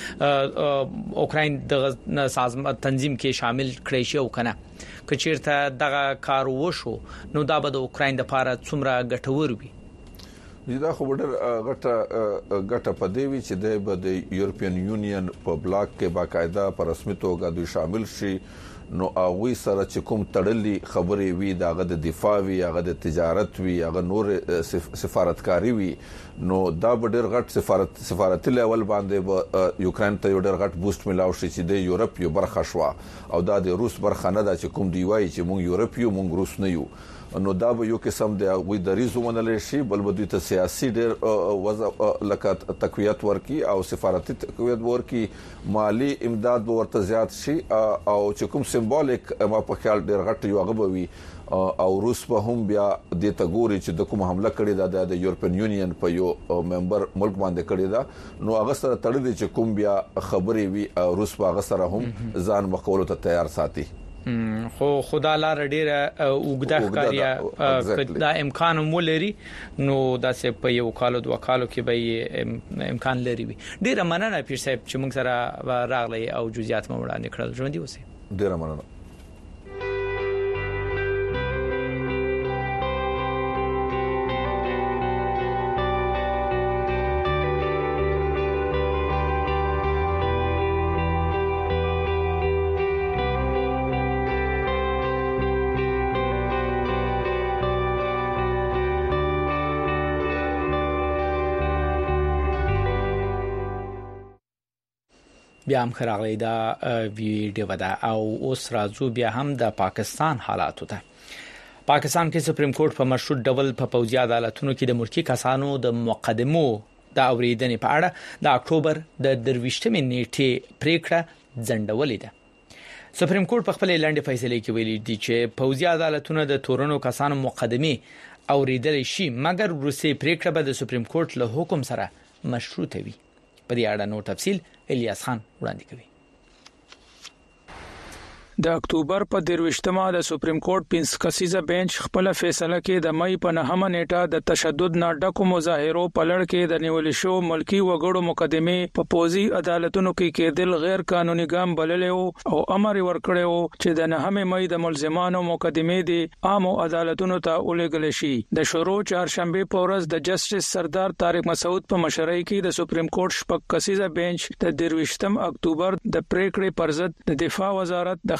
چې اوکراین د سازمان تنظیم کې شامل کړي شي او کنه کچیرته دغه کار وشو نو دا به د اوکراین د لپاره څومره ګټور وي دا خو ډېر غټه پدوي چې د یورپین یونین په بلاک کې باقاعده په رسمي توګه دوی شامل شي نو هغه سره چې کوم تړلې خبرې وي دغه د دفاع وي هغه د تجارت وي هغه نور سفارتکاری وي نو دا ډېر غټ سفارتي لیول باندې یوکرين ته ډېر غټ بوست ملاو شي چې د یورپ یو برخه شو او دا د روس برخه نه ده چې کوم دی وایي چې مونږ یورپ یو مونږ روس نه یو نو دا به یو قسم د وی د ریزو منل شي بل بده ته سیاسي ډېر وضع لکه تقویت ورکی او سفارتي تقویت ورکی مالی امداد ورته زیات شي او چې کوم سمبولیک ما په خیال ډېر غټ یو غبوي او روس په هم بیا د تګوري چې د کوم حمله کړې ده د یورپین یونین په یو ممبر ملک باندې کړې ده نو هغه سره تړلې چې کوم بیا خبرې وي روس په هغه سره هم ځان مقولو ته تیار ساتي خو خدا لار ډیره وګدا ښکاریا دا امکان مولري نو دا سه په یو کال دوه کالو کې به امکان لري ډیره مننه پیر صاحب چې موږ سره راغلی او جزئیات مو وړاندې کړل ژوند دي اوسه ډیره مننه بیا هم خراغلی دا ویډیو ودا او اوس راځو بیا هم د پاکستان حالاتو ته پاکستان کې سپریم کورټ په مشروط ډول په پوځي عدالتونو کې د ملکی کسانو د مقدمو د اوریدنې په اړه د اکتوبر د 23مې نیټې پریکړه ځنډولې ده سپریم کورټ په خپل لاندې فیصله کې ویلي دی چې پوځي عدالتونه د تورنو کسانو مقدمه اوریدل شي مګر روسي پریکړه به د سپریم کورټ له حکم سره مشروطه وي په دې اړه نور تفصيل الیاس خان وړاندې کوي د اکتوبر په 23مه د سپریم کورټ 5 کسیزه بنچ خپل فیصله کې د مې په 9مه نیټه د تشدد نه ډکو مظاهرو په لړ کې د نیول شو ملکی وګړو مقدمه په پوزي عدالتونو کې کېدل غیر قانوني ګام بللې او امر ورکړیو چې د 9مه مې د ملزمانو مقدمه دي عام عدالتونو ته ولېږل شي د شروع چهارشنبه په ورځ د جسټس سردار طارق مسعود په مشرۍ کې د سپریم کورټ شپږ کسیزه بنچ د 23 اکتوبر د پریکړې پر ضد د دفاع وزارت د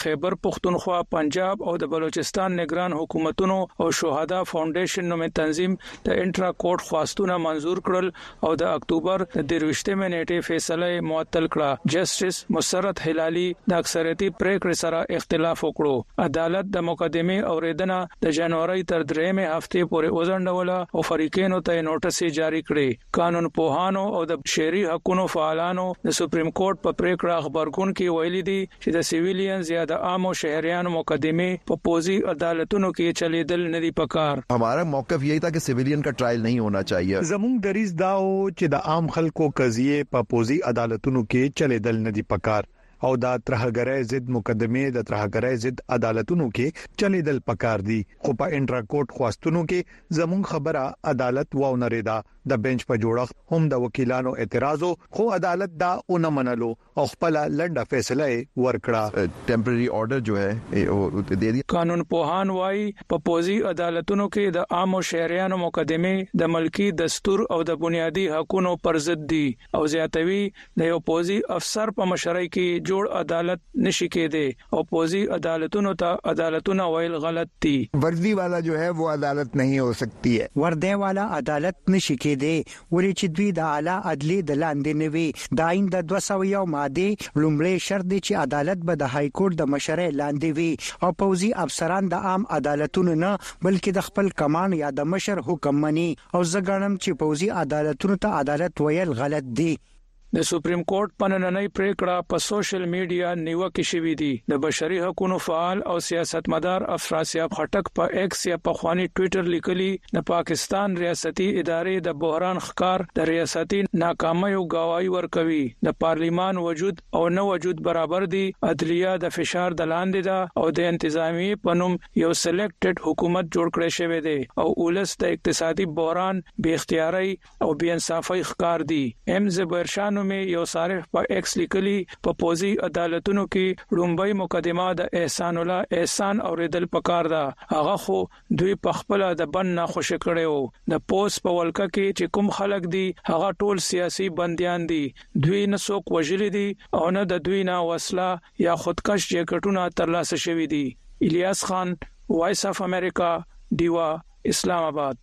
خیبر پختونخوا، پنجاب او د بلوچستان نگران حکومتونو او شهدا فاونډیشن نومې تنظیم د انټرا کورټ خواستونه منزور کړل او د اکتوبر د 23 نیټه فیصله معطل کړه. جسټس مسرت هلالي د اکثریتي پریکړې سره اختلاف وکړو. عدالت د مقدمه اوریدنه د جنوري تر 3 هفته پورې وزندوله او فریقینو ته نوټس جاری کړي. قانون پوهانو او د شهري حقوقو فعالانو د سپریم کورټ په پریکړه خبرګون کې ویلي دي چې د سیویلین زیاده عام او شهريانو مقدمه په پوزي عدالتونو کې چلیدل نه دي پکار. हमारा मौकफ यही था कि सिविलियन का ट्रायल नहीं होना चाहिए. زموږ دریځ دا او چې د عام خلکو قضیه په پوزي عدالتونو کې چلیدل نه دي پکار او دا ترهګرۍ ضد مقدمه د ترهګرۍ ضد عدالتونو کې چلیدل پکار دي. خو په انټرا کورټ خواستونو کې زموږ خبره عدالت و نه ریدا. د بنچ په جوړښت هم د وکیلانو اعتراض خو عدالت دا اون منلو او خپل لنډه فیصله ورکړه. ټیمپرری آرډر جو ہے دے دی. قانون پوهان وايي په پوزي عدالتونو کې د عام او شهريانو مقدمه د ملکی دستور او د بنیادی حقوقو پر ضد دي او زیاتوي د یو پوزي افسر په مشرۍ کې جوړ عدالت نشي کېده او پوزي عدالتونو ته عدالتونه ویل غلط دي. वर्दी वाला जो है वो अदालत नहीं हो सकती है. वर्दी वाला अदालत नشي کېده ولې چې دوی د اعلی عدلی د لاندې نوي د آئین د 201 ماده لومړی شرط دی چې عدالت به د های کورټ د مشرۍ لاندې وي او پوزي افسران د عام عدالتونو نه بلکې د خپل کمان یا د مشر حکم مني او زګړم چې پوزي عدالتونو ته عدالت ویل غلط دی. د سپریم کورټ په نننۍ پریکړه په سوشل میډیا نیوکه شوې دي. د بشري حقوقو فعال او سیاستمدار افراسیاب خټک په ایکس یا په خواني ټوئیټر لیکلي د پاکستان ریاستي ادارې د بحران ښکار د ریاستي ناکامۍ گواهی ورکوي. د پارلیمان وجود او نه وجود برابر دي. عدلیه د فشار د لاندې ده او د انتظامی پنوم یو سلیکټډ حکومت جوړ کړی شوی دی او ولس د اقتصادي بحران بے اختیاري او بے انصافي ښکار دي. ام زبرشان में یو صارف په ایکس لیکلي په پوزي عدالتونو کې لومبای مقدمه د احسان الله احسان اوریدل پکار ده. هغه خو دوی په خپل د بن نه خوش کړي د پوس په ولکه کې چې کوم خلک دي هغه ټول سیاسي بنديان دي. دوی نه څوک وژل دي او نه د دوی نه وسله یا خودکش جیکټونه ترلاسه شوی دي. الیاس خان، وایس اف امریکا، دیوا، اسلام آباد.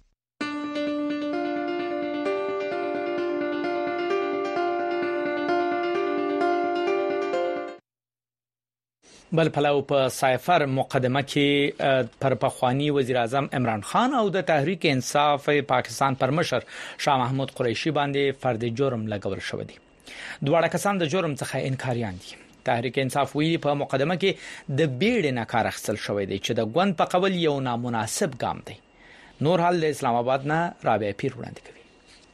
بل پلاو په سایفر مقدمه کې پر پخوانی وزیر اعظم عمران خان او د تحریک انصاف پاکستان پر مشر شاه محمود قریشي باندې فرد جرم لګول شو دي. دواړه کسان د جرم څخه انکاریان دي. تحریک انصاف ویلي په مقدمه کې د بیړې نه کار اخیستل شوی دی چې د ګوند په قبول یو نامناسب ګام دی. نور حال د اسلام آباد نه رابعه پیر وړاندې کوي.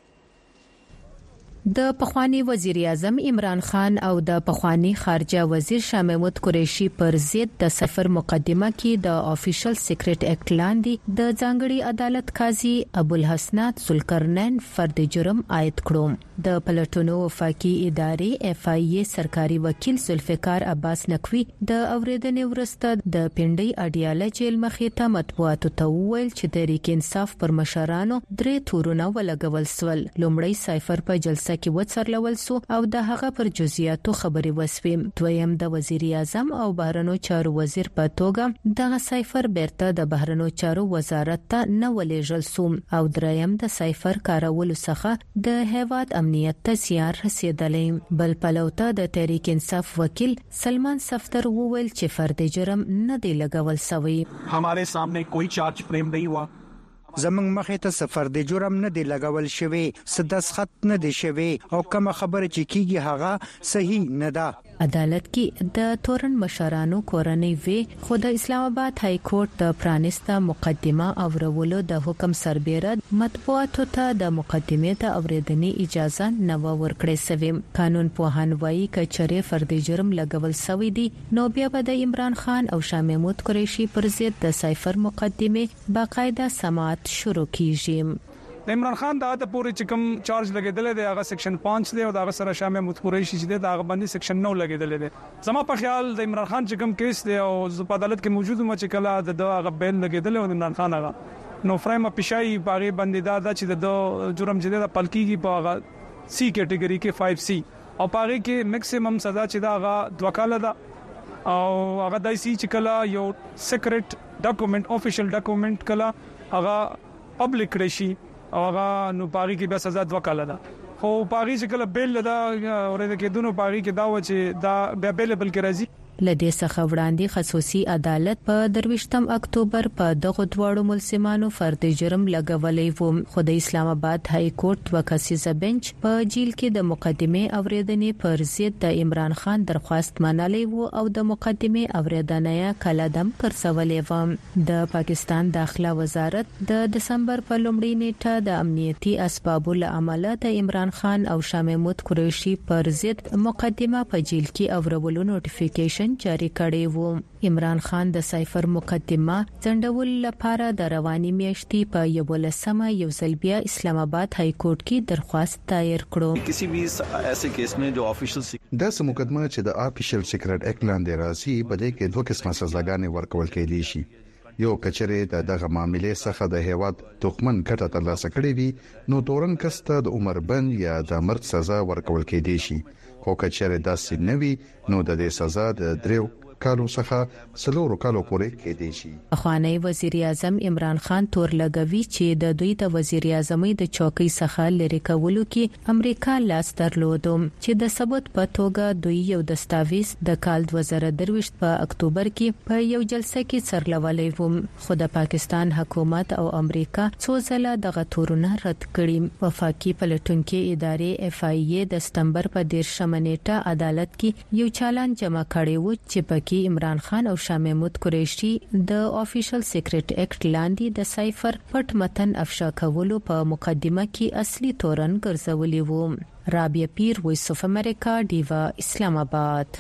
د پخوانی وزیر اعظم عمران خان او د پخوانی خارجه وزیر شاه محمود قریشي پر ضد د سفر مقدمه کې د افیشل سیکریټ اکټ لاندې د ځانګړي عدالت قاضي ابوالحسنات ذوالقرنین فرد جرم عاید کړو. د پلټونو وفاقي ادارې اف آی ای سرکاري وکیل ذوالفقار عباس نقوی د اوریدنې ورسته د پنډي اډیاله جیل مخې ته مطبوعاتو ته وویل چې تحریک انصاف پر مشرانو درې تورونه ولګول سول. لومړی سایفر په جلسه کې وڅرلول سو او د هغه پر جزئیاتو خبرې وسوي. دویم د وزیر اعظم او بهرنیو چارو وزیر په توګه د سایفر بیرته د بهرنیو چارو وزارت ته نه ولېږل سو او دریم د سایفر کارولو څخه د هیواد امنیت ته زیان رسیدلې. بل پلوته د تحریک انصاف وکیل سلمان صفدر وویل چې فرد جرم نه دی لګول شوی. हमारे सामने कोई चार्ज फ्रेम नहीं हुआ. زمنګ مخې ته سفر د جرم نه دی لګول شوی، سدس خط نه دی شوی او کوم خبره چې کیږي هغه صحیح نه ده. عدالت کې د تورن مشرانو کورنۍ وی خو د اسلام آباد های کورټ د پرانیسته مقدمه اورولو د حکم سربېره مطبوعاتو ته د مقدمې ته اوریدنې اجازه نه ورکړې سوي. قانون پوهان وایي کچره فرد جرم لګول سوی دی نو بیا به د عمران خان او شاه محمود قریشي پر ضد د سایفر مقدمه باقاعده سماعت شروع کیږي. د عمران خان د اته پوری چې کوم چارج لګیدل دی هغه سیکشن 5 دی او دا سره شاه محمود قریشي چې دا هغه باندې سیکشن 9 لګیدل دی. زما په خیال د عمران خان چې کوم کیس دی او په عدالت کې موجود مو چې کله د هغه بیل لګیدل او عمران خان هغه نو فریم پېشای باغې باندې دا چې د جرم چې د پلکیږي په هغه سی کټګوري کې 5C او پاره کې میکسیمم سزا چې دا هغه 2 کال ده او هغه د سی چې کله یو سیکریټ ډاکومېنټ افیشل ډاکومېنټ کله هغه پبلک کړي شي او هغه نو پاري کې به سزا 2 کاله ده خو پاري چې کله بیل ده اورېده کې دونو پاري کې دا و چې دا اویلیبل کې راځي لدې څخه وړاندې خصوصي عدالت په 23 اکتوبر په دغه دوړو ملزمانو فرد جرم لګولې و خو د اسلام آباد های کورټ وکاسیزه بنچ په جیل کې د مقدمه اوریدنې پر ضد د عمران خان درخواست منلې و او د مقدمه اوریدنې کلهدم پرڅولې و د پاکستان داخله وزارت د دسمبر په لومړۍ نیټه د امنیتي اسبابو له امله د عمران خان او شاه محمود قریشي پر ضد مقدمه په جیل کې اورولو نوټیفیکیشن جاری کړی وو عمران خان د سایفر مقدمه ځندول لپاره د رواني میاشتې په 11 یو ځل بیا اسلام آباد های کورټ کې درخواست دایر کړو کسی بھی ایسے کیس میں جو آفیشل دا سم مقدمه چې د آفیشل سیکریټ ایکټ لاندې راځي په دې کې دوه قسمه سزاګانې ورکول کېدي شي یو کچره د دغه معاملې څخه د هیواد تخمن کټه ترلاسه کړې وي نو تورن کسته د عمر بند یا د مرګ سزا ورکول کېدي شي خو کچره داسې نوي نو د دې سزا د 3 کالو څخه 4 کالو پورې کېدی شي. خوانی وزیر اعظم عمران خان تور لګوي چې د دوی د وزیر اعظمۍ د چوکۍ څخه لری کولو کې امریکا لاس درلود چې د ثبوت په توګه دوی یو دستاویز د کال 2023 په اکتوبر کې په یو جلسه کې سرلولې و خو د پاکستان حکومت او امریکا څو ځله دغه تورونه رد کړي. وفاقي پلټونکو ادارې اف ای ای د سپتمبر په 10 نیټه عدالت کې یو چالان جمع کړی و چې په کې عمران خان او شاه محمود قریشي د افیشل سیکریټ ایکټ لاندې د سایفر پټ متن افشا کولو په مقدمه کې اصلي تورن ګرځولي وو. رابعه پیر، وایس اف امریکا، ډیوا، اسلام آباد.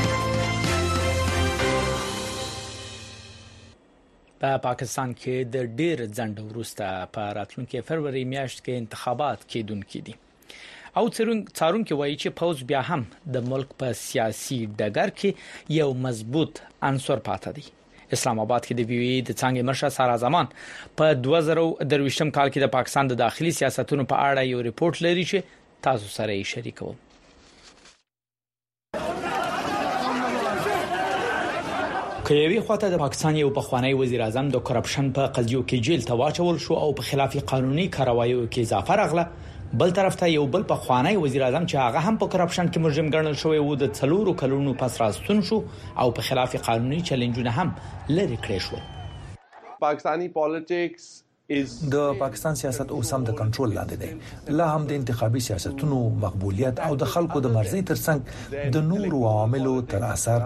په پاکستان کې د ډیر ځنډ وروسته په راتلونکي فروری میاشت کې انتخابات کېدونکي دي او څارونکو وایي چې پوز بیا هم د ملک په سیاسي ډګر کې یو مضبوط عنصر پاتې دی. اسلام آباد کې د وی وی د څنګه مرشد سارا زمان په 2023 کال کې د پاکستان د داخلي سیاستونو په اړه یو ریپورت لري چې تاسو سره یې شریکوم. کوي خواته د پاکستان یو پخوانی وزیر اعظم د کرپشن په قضیو کې جیل ته واچول شو او په خلاف قانوني کارواییو کې اضافه راغله. بل طرف ته یو بل پخوانی وزیر اعظم چې هغه هم په کرپشن کې مجرم ګڼل شوی و د 4 کلونو پس راستون شو او په خلاف قانوني چیلنجونه هم لري کړی شو. پاکستانی پالیټکس د پاکستان سیاست اوس هم د کنټرول لاندې دی. لا هم د انتخابي سیاستونو مقبولیت او د خلکو د مرزي ترڅنګ د نورو عواملو تر اثر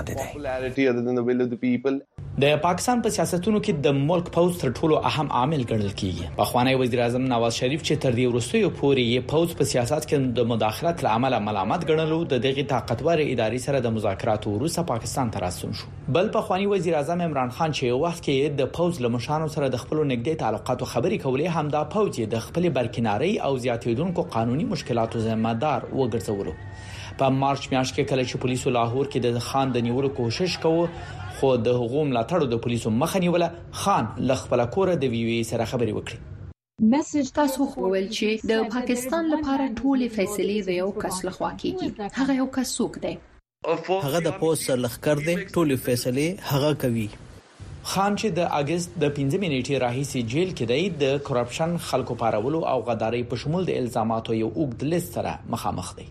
لاندې دی. د پاکستان په سیاستونو کې د ملک پوز تر ټولو اهم عامل ګڼل کیږي. پخوانی وزیر اعظم نواز شریف چې تر دې وروستیو پورې یې پوز په سیاست کې د مداخلت لامل ملامت ګڼلو د دغه طاقتور ادارې سره د مذاکراتو وروسته پاکستان ته راستون شو. بل پخوانی وزیر اعظم عمران خان چې یو وخت کې د پوز لمشانو سره د خپل نږدې تعلقاتو خبري کولې هم دا پوز د خپل برکناري او زیاتېدونکو قانوني مشکلاتو ذمہ دار وګرځولو. په مارچ میاشت کې کله چې پولیسو لاهور کې د خان د نیولو کوشش کوي خو د حقوق ملاتړو د پولیسو مخه نیوله، خان ل خپل کور د وی وی سره خبري وکړي. میسج تاسو خو ول چې د پاکستان لپاره ټولې فیصلې د یو کس لخوا کیږي. هغه یو کس څوک دی؟ هغه د پولیس لخر دی. ټولې فیصلې هغه کوي. خان چې د اگست د 15 نیټې راهیسي جیل کې دی د کرپشن، خلکو پارولو او غداري په شمول د الزاماتو یو اوږد لیست سره مخامخ دی.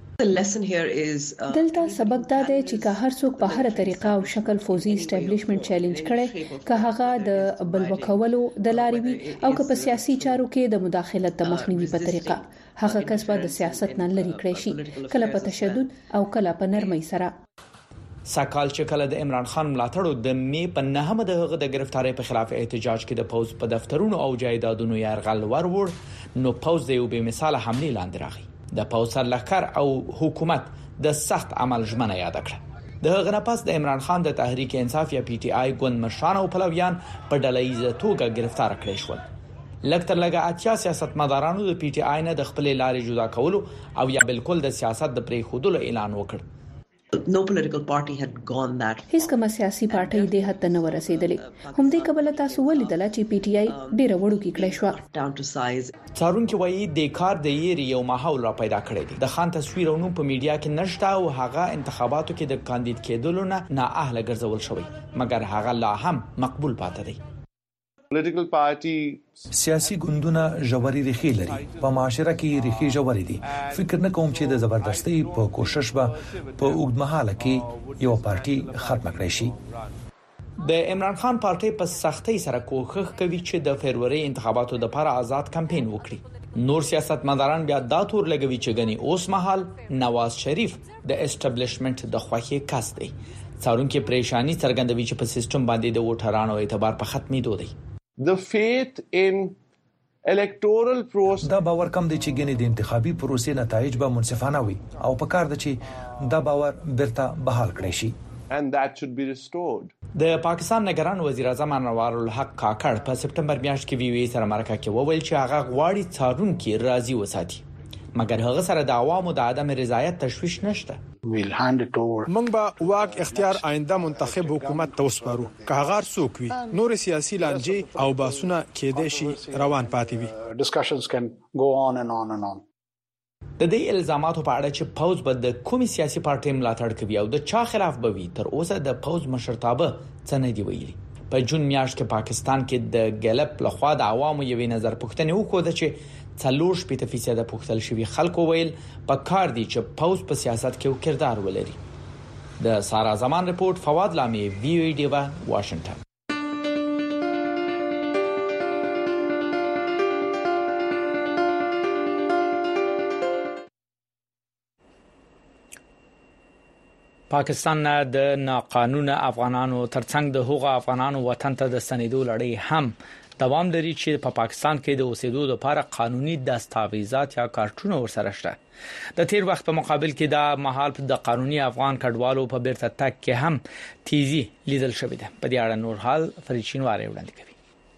دلته سبق دا دی چې که هر څوک په هر طریقه او شکل فوزي اسټابلیشمنت چیلنج کړي، که هغه د بلوکولو د لارې وي او که په سیاسي چارو کې د مداخلت د مخنیوي په طریقه، هغه کس به د سیاست نه لري کړی شي، کله په تشدد او کله په نرمۍ سره. ساکال چې کله د عمران خان ملاتړو د می په 9 دغه د گرفتاری په خلاف احتجاج کې د پوز په دفترونو او جایدادونو یرغل ورور نو پوز د یو به مثال حمله لاندې راغی. د پوز سرلښکر او حکومت د سخت عمل ژمنه یاد کړه. د هغه نه پس د عمران خان د تحریک انصاف یا پی ټی آی ګوند مشران او پلویان په ډله‌ایزه توګه گرفتار کړي شول. لکه لږه اتیا سیاستمدارانو د پی ټی آی نه د خپل لارې جدا کولو او یا بالکل د سیاست د پرې خودلو اعلان وکړ. No political party had gone that. هیڅ کومه سیاسي پارټي د هته نه ورسېدلې. هم دې کبل تاسو ولیدل چې پی ټی آی ډېر وړو کې کړی شو. Down to size. څارونکو وایي د کار د یری یو ماحول را پیدا کړی دی. د خان تصویر او نوم په میډیا کې نشته او هغه انتخاباتو کې د کاندید کېدلو نه اهله ګرځول شوی مګر هغه لا هم مقبول پاتې دی. Political party سیاسي ګوندونه ژورې ریښې لري په معاشره کې ریښې ژورې دي فکر نه کوم چې د زبردستۍ په کوشش به په اوږدمهاله کې یو پارټي ختم کړي شي. د عمران خان پارټي په سختۍ سره کوښښ کوي چې د فروری انتخاباتو لپاره آزاد کمپاین وکړي. نور سیاستمداران بیا دا تور لګوي چې غني اوس مهال نواز شریف د اسټابلیشمنت د خوخي کس دی. څارونکو پریشانی څرګندوي چې په سیستم باندې د ووټرانو اعتبار په ختمېدو دی. The faith in electoral process دا باور کم دی چې ګنې د انتخابي پروسې نتایج به منصفانه وي او په کار د چې دا باور برته بحال کړي شي and that should be restored. د پاکستان نگران وزیر اعظم انور الحق کاکړ په سپټمبر میاشت کې وی سره مرکه کې وویل چې هغه غواړي څارونکو راضي وساتي مګر هغه سره د عوامو د عدم رضایت تشویش نشته. موږ به واک اختیار آینده منتخب حکومت ته وسپارو که هغه څوک وي نور سیاسي لانجې او باسونه کېدې شي روان پاتې وي. د دې الزاماتو په اړه چې پوز به د کومي سیاسي پارټي ملاتړ کوي او د چا خلاف به وي تر اوسه د پوز مشرتابه څه نه دی ویلي. په جون میاشت کې پاکستان کې د ګلپ لخوا د عوامو یوې نظر پوښتنه وکړه چې 40% پوښتل شوی خلکو ویل په کار دي چې پوز په سیاست کې کردار ولري. د سارا زمان رپورت فواد لامي وی او ډیوا واشنگټن. پاکستان د ناقانونه افغانانو ترڅنګ د حقوق افغانانو وطن ته د سنیدو لړۍ هم دوام لري چې په پاکستان کې د اوسېدو لپاره قانوني دستاویزات یا کارتونه ورسره شته. د تیر وخت په مقابل کې دا مهال د قانوني افغان کډوالو په بیرته تک کې هم تیزی لیدل شوې ده. په دې اړه نور حال فریچینواره وړاندې کوي.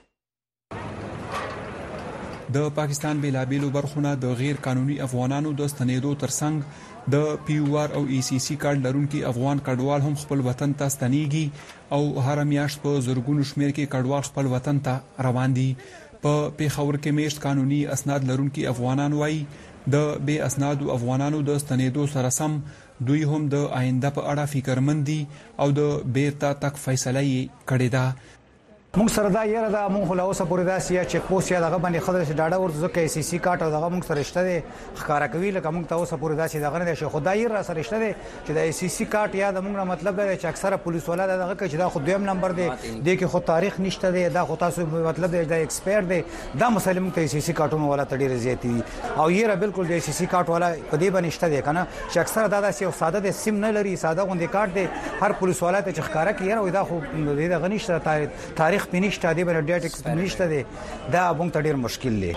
د پاکستان بیلابیلو برخونه د غیر قانوني افغانانو د ستنېدو ترڅنګ د پی او آر او ای سی سی کارت لرونکي افغان کډوال هم خپل وطن ته ستنېږي او هر میاشت په زورګونو شمیر کې کډوال خپل وطن ته روان دي. په پیښور کې میشت قانوني اسناد لرونکي افغانان وایي د بے اسناد افغانانو د ستنېدو سره سم دوی هم د آینده په اړه فکرمند دي او د بیرته تک فیصله یې کړې ده. موږ سره دا یره دا موږ له اوسه پورې دا سیا چک پوسټ یا دغه باندې خبره چې ډاډه ورته ځکه ای سی سی کارت او دغه موږ سره شته دي ښکارا کوي لکه موږ ته اوسه پورې دا چې دغه نه شي خدای را سره شته دي چې د ای سی سی کارت یا د موږ مطلب دی چې اکثره پولیس ولا دغه کې چې دا خو دویم نمبر دی د کې خو تاریخ نشته دی دا خو تاسو مطلب دی دا ایکسپایر دی دا مسله موږ ته ای سی سی کارتونو ولا تړي رضایتي او یره بالکل د ای سی سی کارت ولا په دې باندې شته دی کنه چې اکثره دا داسې ساده د سیم نه لري ساده غوندي کارت دی هر پولیس ولا ته ښکارا کوي او دا خو دغه نشته تاریخ پینشته دی ډیټ نشته دی دا موږ ته ډیر مشکل دی.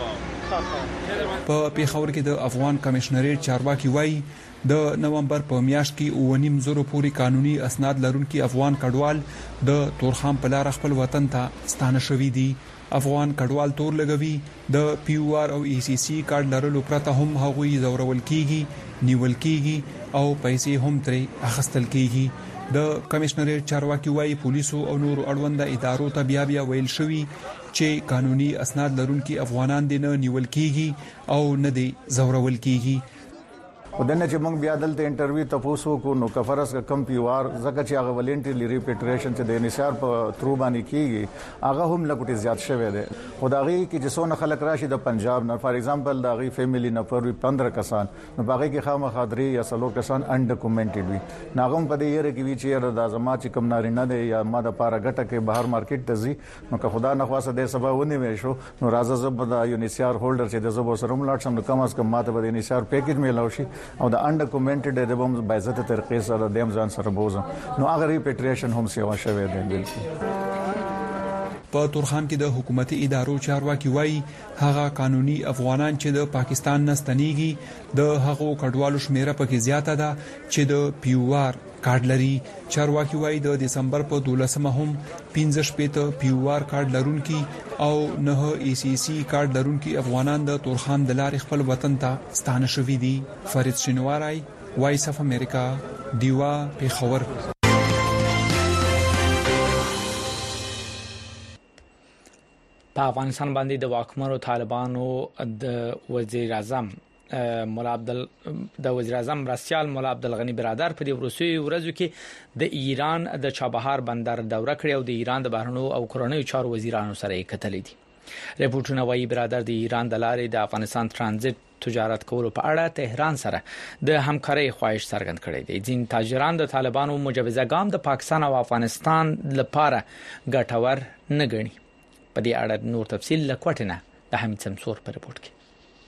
په پیښور کې د افغان کمشنریټ چارواکي وایي د نومبر په میاشت کې 9.5 پورې قانوني اسناد لرونکي افغان کډوال د تورخم په لار خپل وطن ته ستانه شوي دي. افغان کډوال تور لګوي د پی او آر او ای سی سی کارت لرلو پرته هم هغوی زورول کیږي نیول کیږي او پیسې هم ترې اخیستل کیږي. د کمشنریټ چارواکي وایي پولیسو او نور اړونده ادارو ته بیا ویل شوی چې قانوني اسناد لرونکي افغانان دي نه نیول کیږي او نه دي زورول کیږي. ودنه چې موږ بیا دلته انټرویو تاسو کو نو کفرس کم پی او آر زکه چې هغه ولنټری ریپیټریشن چې د انحصار په ترو باندې کیږي هغه هم لګوټي زیات شوی دی. خدایي کې چې څونه خلک راشي د پنجاب نه فار ایگزامپل دا غي فیملی نه پر 15 کسان نو باغې کې خامخا 3 یا 4 کسان انډاکومنټډ وي ناغم په دې یره کې وی چې د ازما چې کم نارینه دی یا ما د پاره ګټه کې بهر مارکیټ ته ځي نو که خدا نه خواسته د سبا ونی وې شو نو راځه زب د یونیسیار هولډر چې د زبو سره ملاټ سم کم از کم ماته د یونیسیار پیکیج میلاو شي او د انډاکومنټډ د بم بایزت طریقې سره د ځان سره بوزم نو هغه ریپیټریشن هم سیوا شوی دی. بالکل په تورخم کې د حکومتي ادارو چارواکي وایي هغه قانوني افغانان چې د پاکستان نه ستنېږي د هغو کډوالو شمیره پکې زیاته ده چې د پی او آر کارت لري. چارواکي وایي د دسمبر په 12مه هم 15 پی او آر کارت لرونکي او 9 ای سی سی کارت لرونکي افغانان د تورخم د لارې خپل وطن ته ستانه شوي دي. فرید شینواری وایس اف امریکا دیوا پیښور. په افغانستان باندې د واکمنو طالبانو د وزیر اعظم مرستيال مولا عبدالغنی برادر په دې وروستیو ورځو کې د ایران د چابهار بندر دوره کړې او د ایران د بهرنیو او کورنیو چارو وزیرانو سره یې کتلې دي. ریپورتونه وايي برادر د ایران د لارې د افغانستان ترانزیت تجارت کولو په اړه تهران سره د همکارۍ خواهش څرګند کړی دی. ځین تاجران د طالبانو مجوزه ګام د پاکستان او افغانستان لپاره ګټور نه ګڼي. په دې اړه نور تفصیل لکوټنه د حمید سمسور په رپورت کې.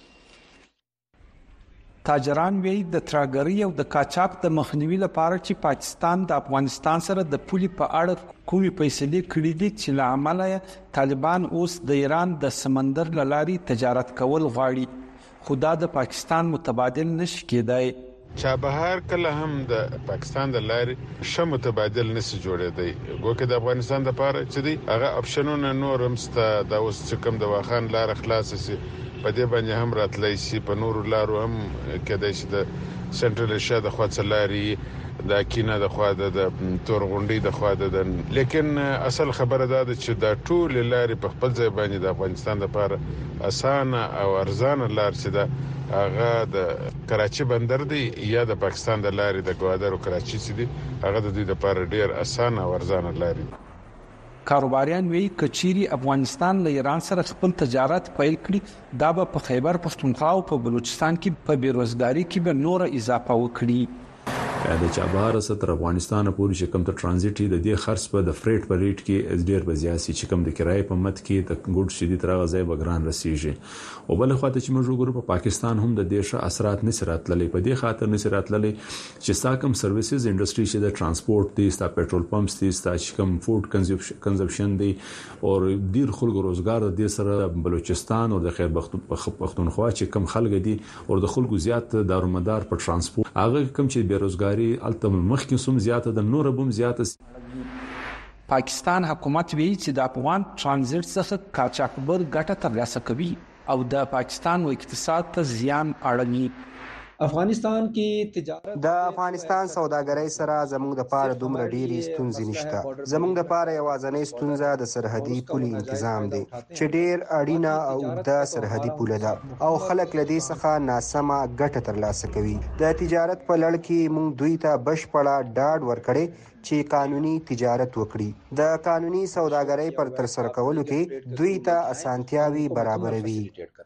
تاجران وی د تراګری او د کاچاپ د مخنیوي لپاره چې پاکستان د افغانستان سره د پولي په اړه کومې فیصلې کړې دي چې له امله طالبان اوس د ایران د سمندر لاري تجارت کول غواړي، خو دا د پاکستان متبادل نشي کېدای. چابهار کله هم د پاکستان د لارې شمه متبادل نشي جوړېدای. ګوکه د افغانستان د لپاره چې دی هغه اپشنونه نور هم ستا د اوس کوم د واخان لار خلاص شي په دې باندې هم راتلای شي، په نورو لارو هم کېدای شي د سنټرل ایشیا د خواڅلاري د کینا د خوا د تورغونډي د خوا د لیکن اصل خبره ده چې د ټول لارې په خپل ځای باندې د افغانستان لپاره اسانه او ارزانه لار چې ده هغه د کراچي بندر دی یا د پاکستان د لارې د ګوادر او کراچي چې دی هغه د دوی لپاره ډیر اسانه او ارزانه لار دی. کاروباریان وی کچيري افغانستان له ایران سره خپل تجارت پیل کړي دا به په خیبر پښتونخوا او په بلوچستان کې په بیروزګاری کې به نور اضافه وکړي. د چابهار ستر افغانستان پورې چې کوم ته ترانزیت د دې خرڅ په د فریټ په ریټ کې ډیر بزیاسي چې کوم د کرای په مت کې د ګوډ شدي تر غځي بګران رسیږي او بل خواته چې موږ وګورو په پاکستان هم د دیشه اثرات نشرات للی په دې خاطر نشرات للی چې ساکم سرویسز انډستری چې د ترانسپورت دي ستا پېټرول پمپس دي ستا چې کوم فود کنزمپشن دي او ډیر خلکو روزګار د سره بلوچستان او د خیبر پختونخوا چې کوم خلک دي او د خلکو زیات دارومدار په ترانسپورت هغه کوم چې بیروزګاری التم مخکې سوم زیاته د نور بوم زیاته. پاکستان حکومت وی چې د افغان ترانزیت څخه قاچاقبر ګټه ترلاسه کوي او د پاکستان او اقتصاد ته زیان اړوي. افغانستان کې تجارت د افغانستان سوداګرۍ سره زموږ د پاره دومره ډېری ستونزې نشته. زموږ د پاره یوازینۍ ستونزه د سرحدي پولي تنظیم دی چې ډېر اړینه او د سرحدي پوله ده او خلک لدی څخه ناسمه ګټه ترلاسه کوي. د تجارت په لړ کې موږ دوی ته بشپړه ډاډ ورکړي چې قانوني تجارت وکړي. د قانوني سوداګرۍ پر ترسره کولو کې دوی ته اسانتیاوي برابروي.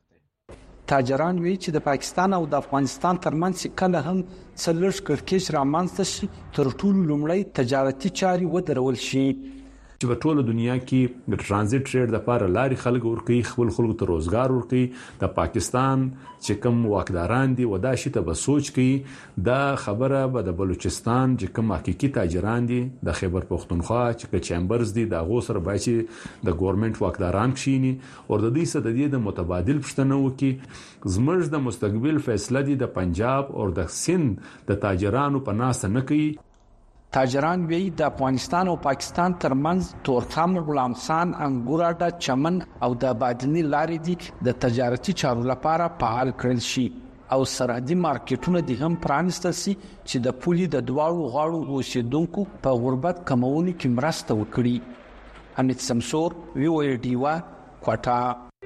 تاجران وی چې د پاکستان او د افغانستان ترمنځ کله هم څلور کړکېچ رامنځته شي تر ټولو لومړی تجارتي چاري ودرول شي چې په ټوله دنیا کې د ترانزیت ټریډ لپاره لاري خلک ورکوي، خپل خلکو ته روزګار ورکوي. د پاکستان چې کوم واکداران دي ودا شي ته به سوچ کوي دا خبره به د بلوچستان چې کوم حقيقي تاجران دي د خیبر پختونخوا چې چیمبرز دي د غوسر بچي د ګورنمنت واکداران شيني او د دې سره د متبادل پښتنو کې زمرد د مستقبل فیصله دي د پنجاب او د سند د تاجرانو په ناس نه کوي. تاجران وی د افغانستان او پاکستان ترمنځ تورخم، غلامسان، انګوراډا، چمن او د بادنی لارې دي د تجارتي چارو لپاره فعال کړل شي او سرحدي مارکیټونه د هم پرانستل شي چې د پولي د دواړو غاړو اوسیدونکو په غربت کمولو کې مرسته وکړي. حمید سمسور وی او ډیوا کوټا.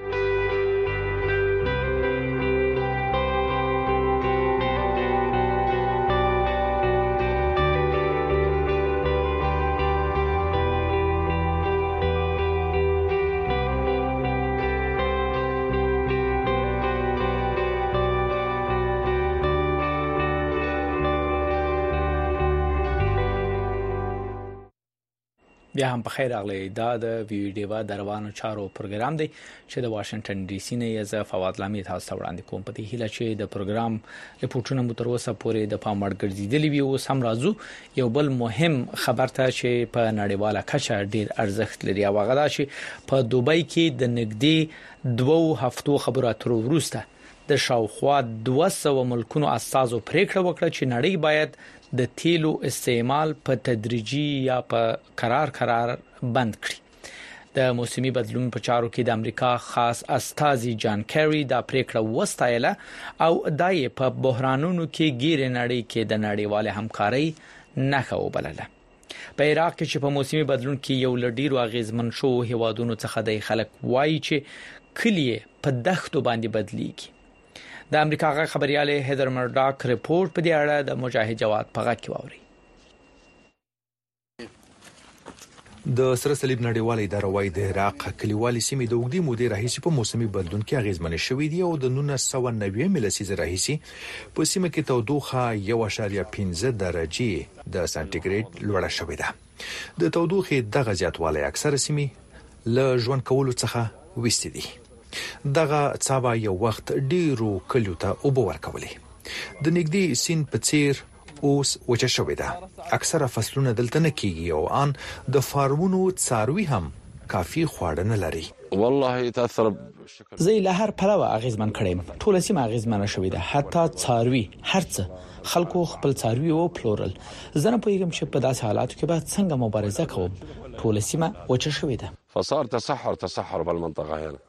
بیا هم په خیر اغلی دا د ویډیو د روانو چارو پروګرام دی چې د واشنگټن ډي سي نه یې فواد لامي تاسو وړاندې کوم. په دې هیله چې د پروګرام ریپورتونه مو تر اوسه پورې د پاموړ ګرځیدلی وي او سم راځو یو بل مهم خبر ته چې په نړیواله کچه ډیر ارزښت لري او هغه دا چې په دوبۍ کې د نګدي 2 هفتو خبرو اترو وروسته د شاوخوا 200 ملکونو اساسو پریکړه وکړه چې نړۍ باید د تیلو استعمال په تدریجي یا په قرار بند کړي. د موسمي بدلون په چارو کې د امریکا خاص استازي جان کیری دا پریکړه وستایله او دای په بحرانونو کې ګیر نړۍ کې د نړیوال همکاري نه وبلله. په عراق کې چې په موسمي بدلون کې یو لډیر واغیزمن شو هوادونو څخه د خلک وایي چې کلیه په دښتو باندې بدلیږي. د امریکا خبرياله هیدر مرډاک ریپورت په دې اړه د مجاهد جواد په غږ کې واوري. د سره صلیب نړیوال اداره وايي د عراق کلیوالي سیمې د وګړي مودې راهیسي په موسمي بدلون کې اغیزمن شوې دي او د 1990 لسیزه راهیسي په سیمه کې تودوخه 1.15 درجه د سانتیګریډ لوړه شوې ده. د تودوخې دغه زیاتوالی اکثره سیمې له ژوند کولو څخه وستې دي. دغه څابه یو وخت ډیرو کلیو ته اوبه ورکولې. د نګدي سین په څیر اوس وچه شوې ده. اکثره فصلونه دلته نه کیږي او ان د فارمونو څاروي هم کافي خواړه نه لري. والله تاثر زه له هر پلوه اغیزمن کړم. ټول سیمه اغیزمن شوې ده. حتی څاروي هرڅه خلکو خپل څاروي او پلورل. زه نه پوهیږم چې په داسې حالاتو کې به څنګه مبارزه کوم. ټول سیمه وچه شوې ده. فصار تصحر بالمنطقه هنا.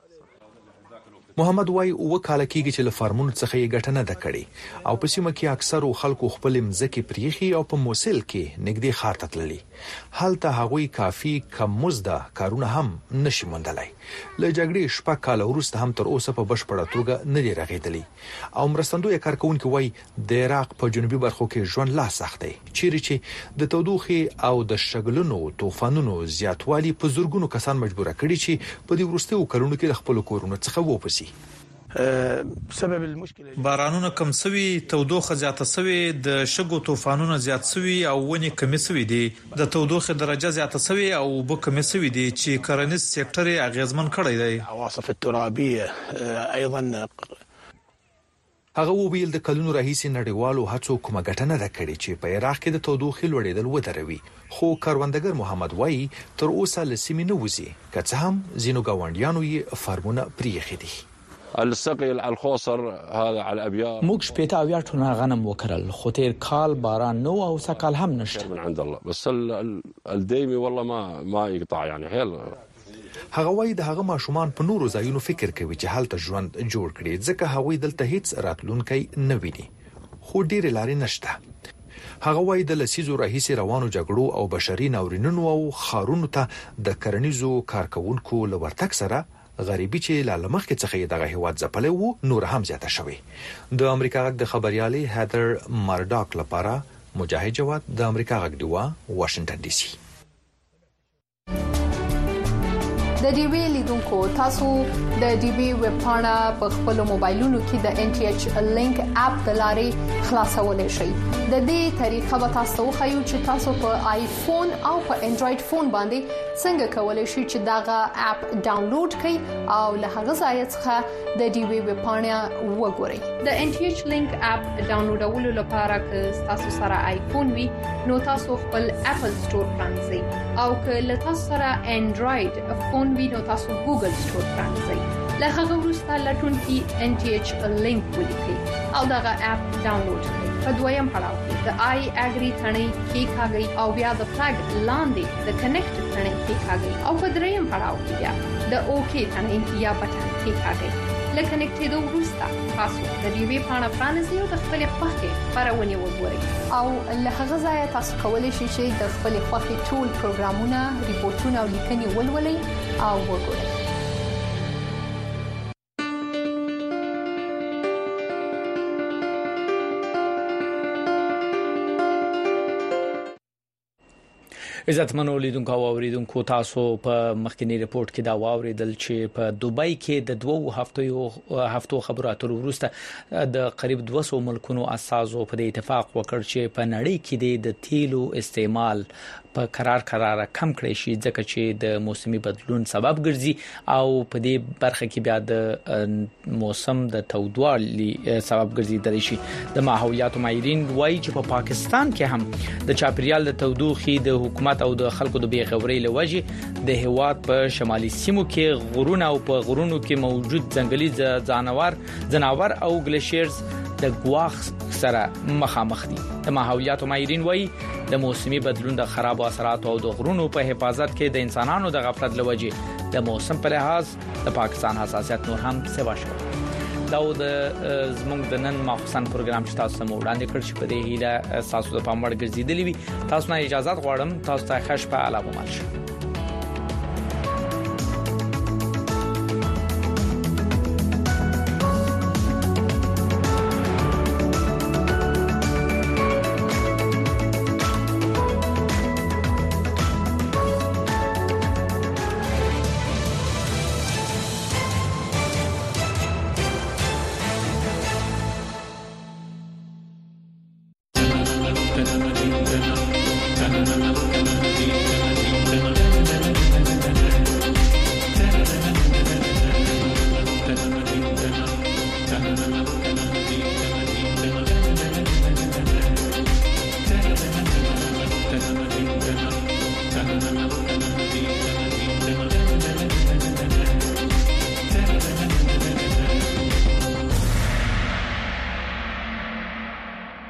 محمد وای او کال کېږي چې له فارمونو څخه یې ګټه نه ده کړې او په سیمه کې اکثرو خلکو خپل مزکه پریخي او په موسل کې نګدي خار ته تللي. هلته هغوی کافي کم مزده کارونه هم نشي موندلای. له جګړې شپه کال وروسته هم تر اوسه په بشپړه توګه نه دی رغېدلی او مرستندوی کارکونکو وای د عراق په جنوبي برخو کې ژوند لا سخت دی. چیرې چې د تودوخې او د شګلونو طوفانونو زیاتوالی په زورګونو کسان مجبور کړي چې په دې ورستو کلونو کې خپل کورونه څخه وپسي. سبب المشكله بارانونه کم سوي، تودوخه زیاته سوي، د شګو طوفانونو زیات سوي او ونی کمی سوي دي. د تودوخه درجه زیاته سوي او بو کمی سوي دي چې کرنیز سېکټر اغیزمن کړی دی. عواصف الترابيه ايضا هغه ویل د کلونو راهیسي نړیوالو هڅو کومه ګټه نه کړې چې په عراق کې د تودوخې لوړېدل ودروي. خو کاروندګر محمد وای تر اوسه لسیمه نه وځي که څه هم زینو گاونډیانو یې فارمونه پریخي دي. السقي الخوصر هذا على الابيار موږ شپېته اویا ټونه غنم وکړل خو تیر کال باران نو او سکال هم نشته. من عند الله بس الديمي والله ما يقطع يعني هل هغه وای د هغه ماشومان په نورو ځایونو فکر کوي چې حالت ژوند جوړ کړي ځکه هغوی دلته هیڅ راتلونکي نه ویني خو ډیر لارې نشته. هغه وای د لسیزو راهیسي روانو جګړو او بشري ناورینونو او خارونو ته د کرنیزو کارکونکو لورتک سره غریبي چې لالمخ کې څخه دغه هیواد ځپلې وو نور هم زیاته شوی. د امریکا غږ د خبريالي هیدر مرډاک لپاره مجاهد جواد د امریکا غږ دیوا واشنگټن ډي سي. د ډي وی لیدونکو تاسو د ډي وی ویب پاڼه په خپل موبایلونو کې د ان ټي ایچ لینک اپ د لارې خلاصولای شئ. د دې طریقه به تاسو خو چې تاسو په آیفون او په انډراید فون باندې څنګه کولای شئ چې داغه اپ ډاونلوډ کړئ او له هغه ځای څخه د ډي وی ویب پاڼه وګورئ. د ان ټي ایچ لینک اپ ډاونلوډولو لپاره که تاسو سره آیفون وي نو تاسو خپل اپل سٹور پرانځئ او که له تاسو سره انډراید فون وینو تاسو ګوګل سٹور پرانځئ. له هغه وروسته لټون کې ان ټي ایچ لینک ولیکئ او دغه اپ ډاونلوډ کړئ. په دویم پړاو کې د آی اګری ثنې کې کاږئ او بیا د فلګ لاندې د کنیکټ ثنې کې کاږئ او په دریم پړاو کې بیا د اوکی ثنې یا بټن کې کاږئ. لکه کنیکټېدو وروسته تاسو د ډي وی پاڼه پرانیزئ او د خپل خوښې خبرونه وګورئ او له هغه ځایه تاسو کولی شئ چې د خپل خوښې ټول پروګرامونه، ریپورتونه او لیکنې ولولئ او وګورئ. عزتمنو لیدونکو او اوریدونکو تاسو په مخکنی ریپورت کې دا واوریدل چې په دوبۍ کې د 2 هفتو خبرو اترو وروسته د قریب 200 ملکونو اساسو په اتفاق وکړ چې په نړۍ کې د تیلو استعمال په قرار کم کړی شي ځکه چې د موسمي بدلون سبب ګرځي او په دې برخه کې بیا د موسم د تودوالي سبب ګرځیدلی شي. د ماحولیات ماهرین وایي چې په پاکستان کې هم د چاپیریال د تودوخې د حکومت او د خلکو د بیغورۍ لوجه د هواد په شمالي سیمو کې غرونه او په غرونو کې موجود ځنګلي ځناور او ګلیشیرز د ګواښ سره مخامخ دي. د ماحولیات ماهرین وایي د موسمي بدلون د خراب اثرات او د غرونو په حفاظت کې د انسانانو د غفلت لوجې د موسم په لحاظ د پاکستان حساسیت نور هم سیوا شو. دا د زموږ د نن مخصوصن پروګرام چې تاسو مو وړاندې کړ چې په دې هیله تاسو د پام وړ ګرځیدلی وي. تاسو نه اجازه غواړم تاسو ته ښه شپه علاوه مالشه.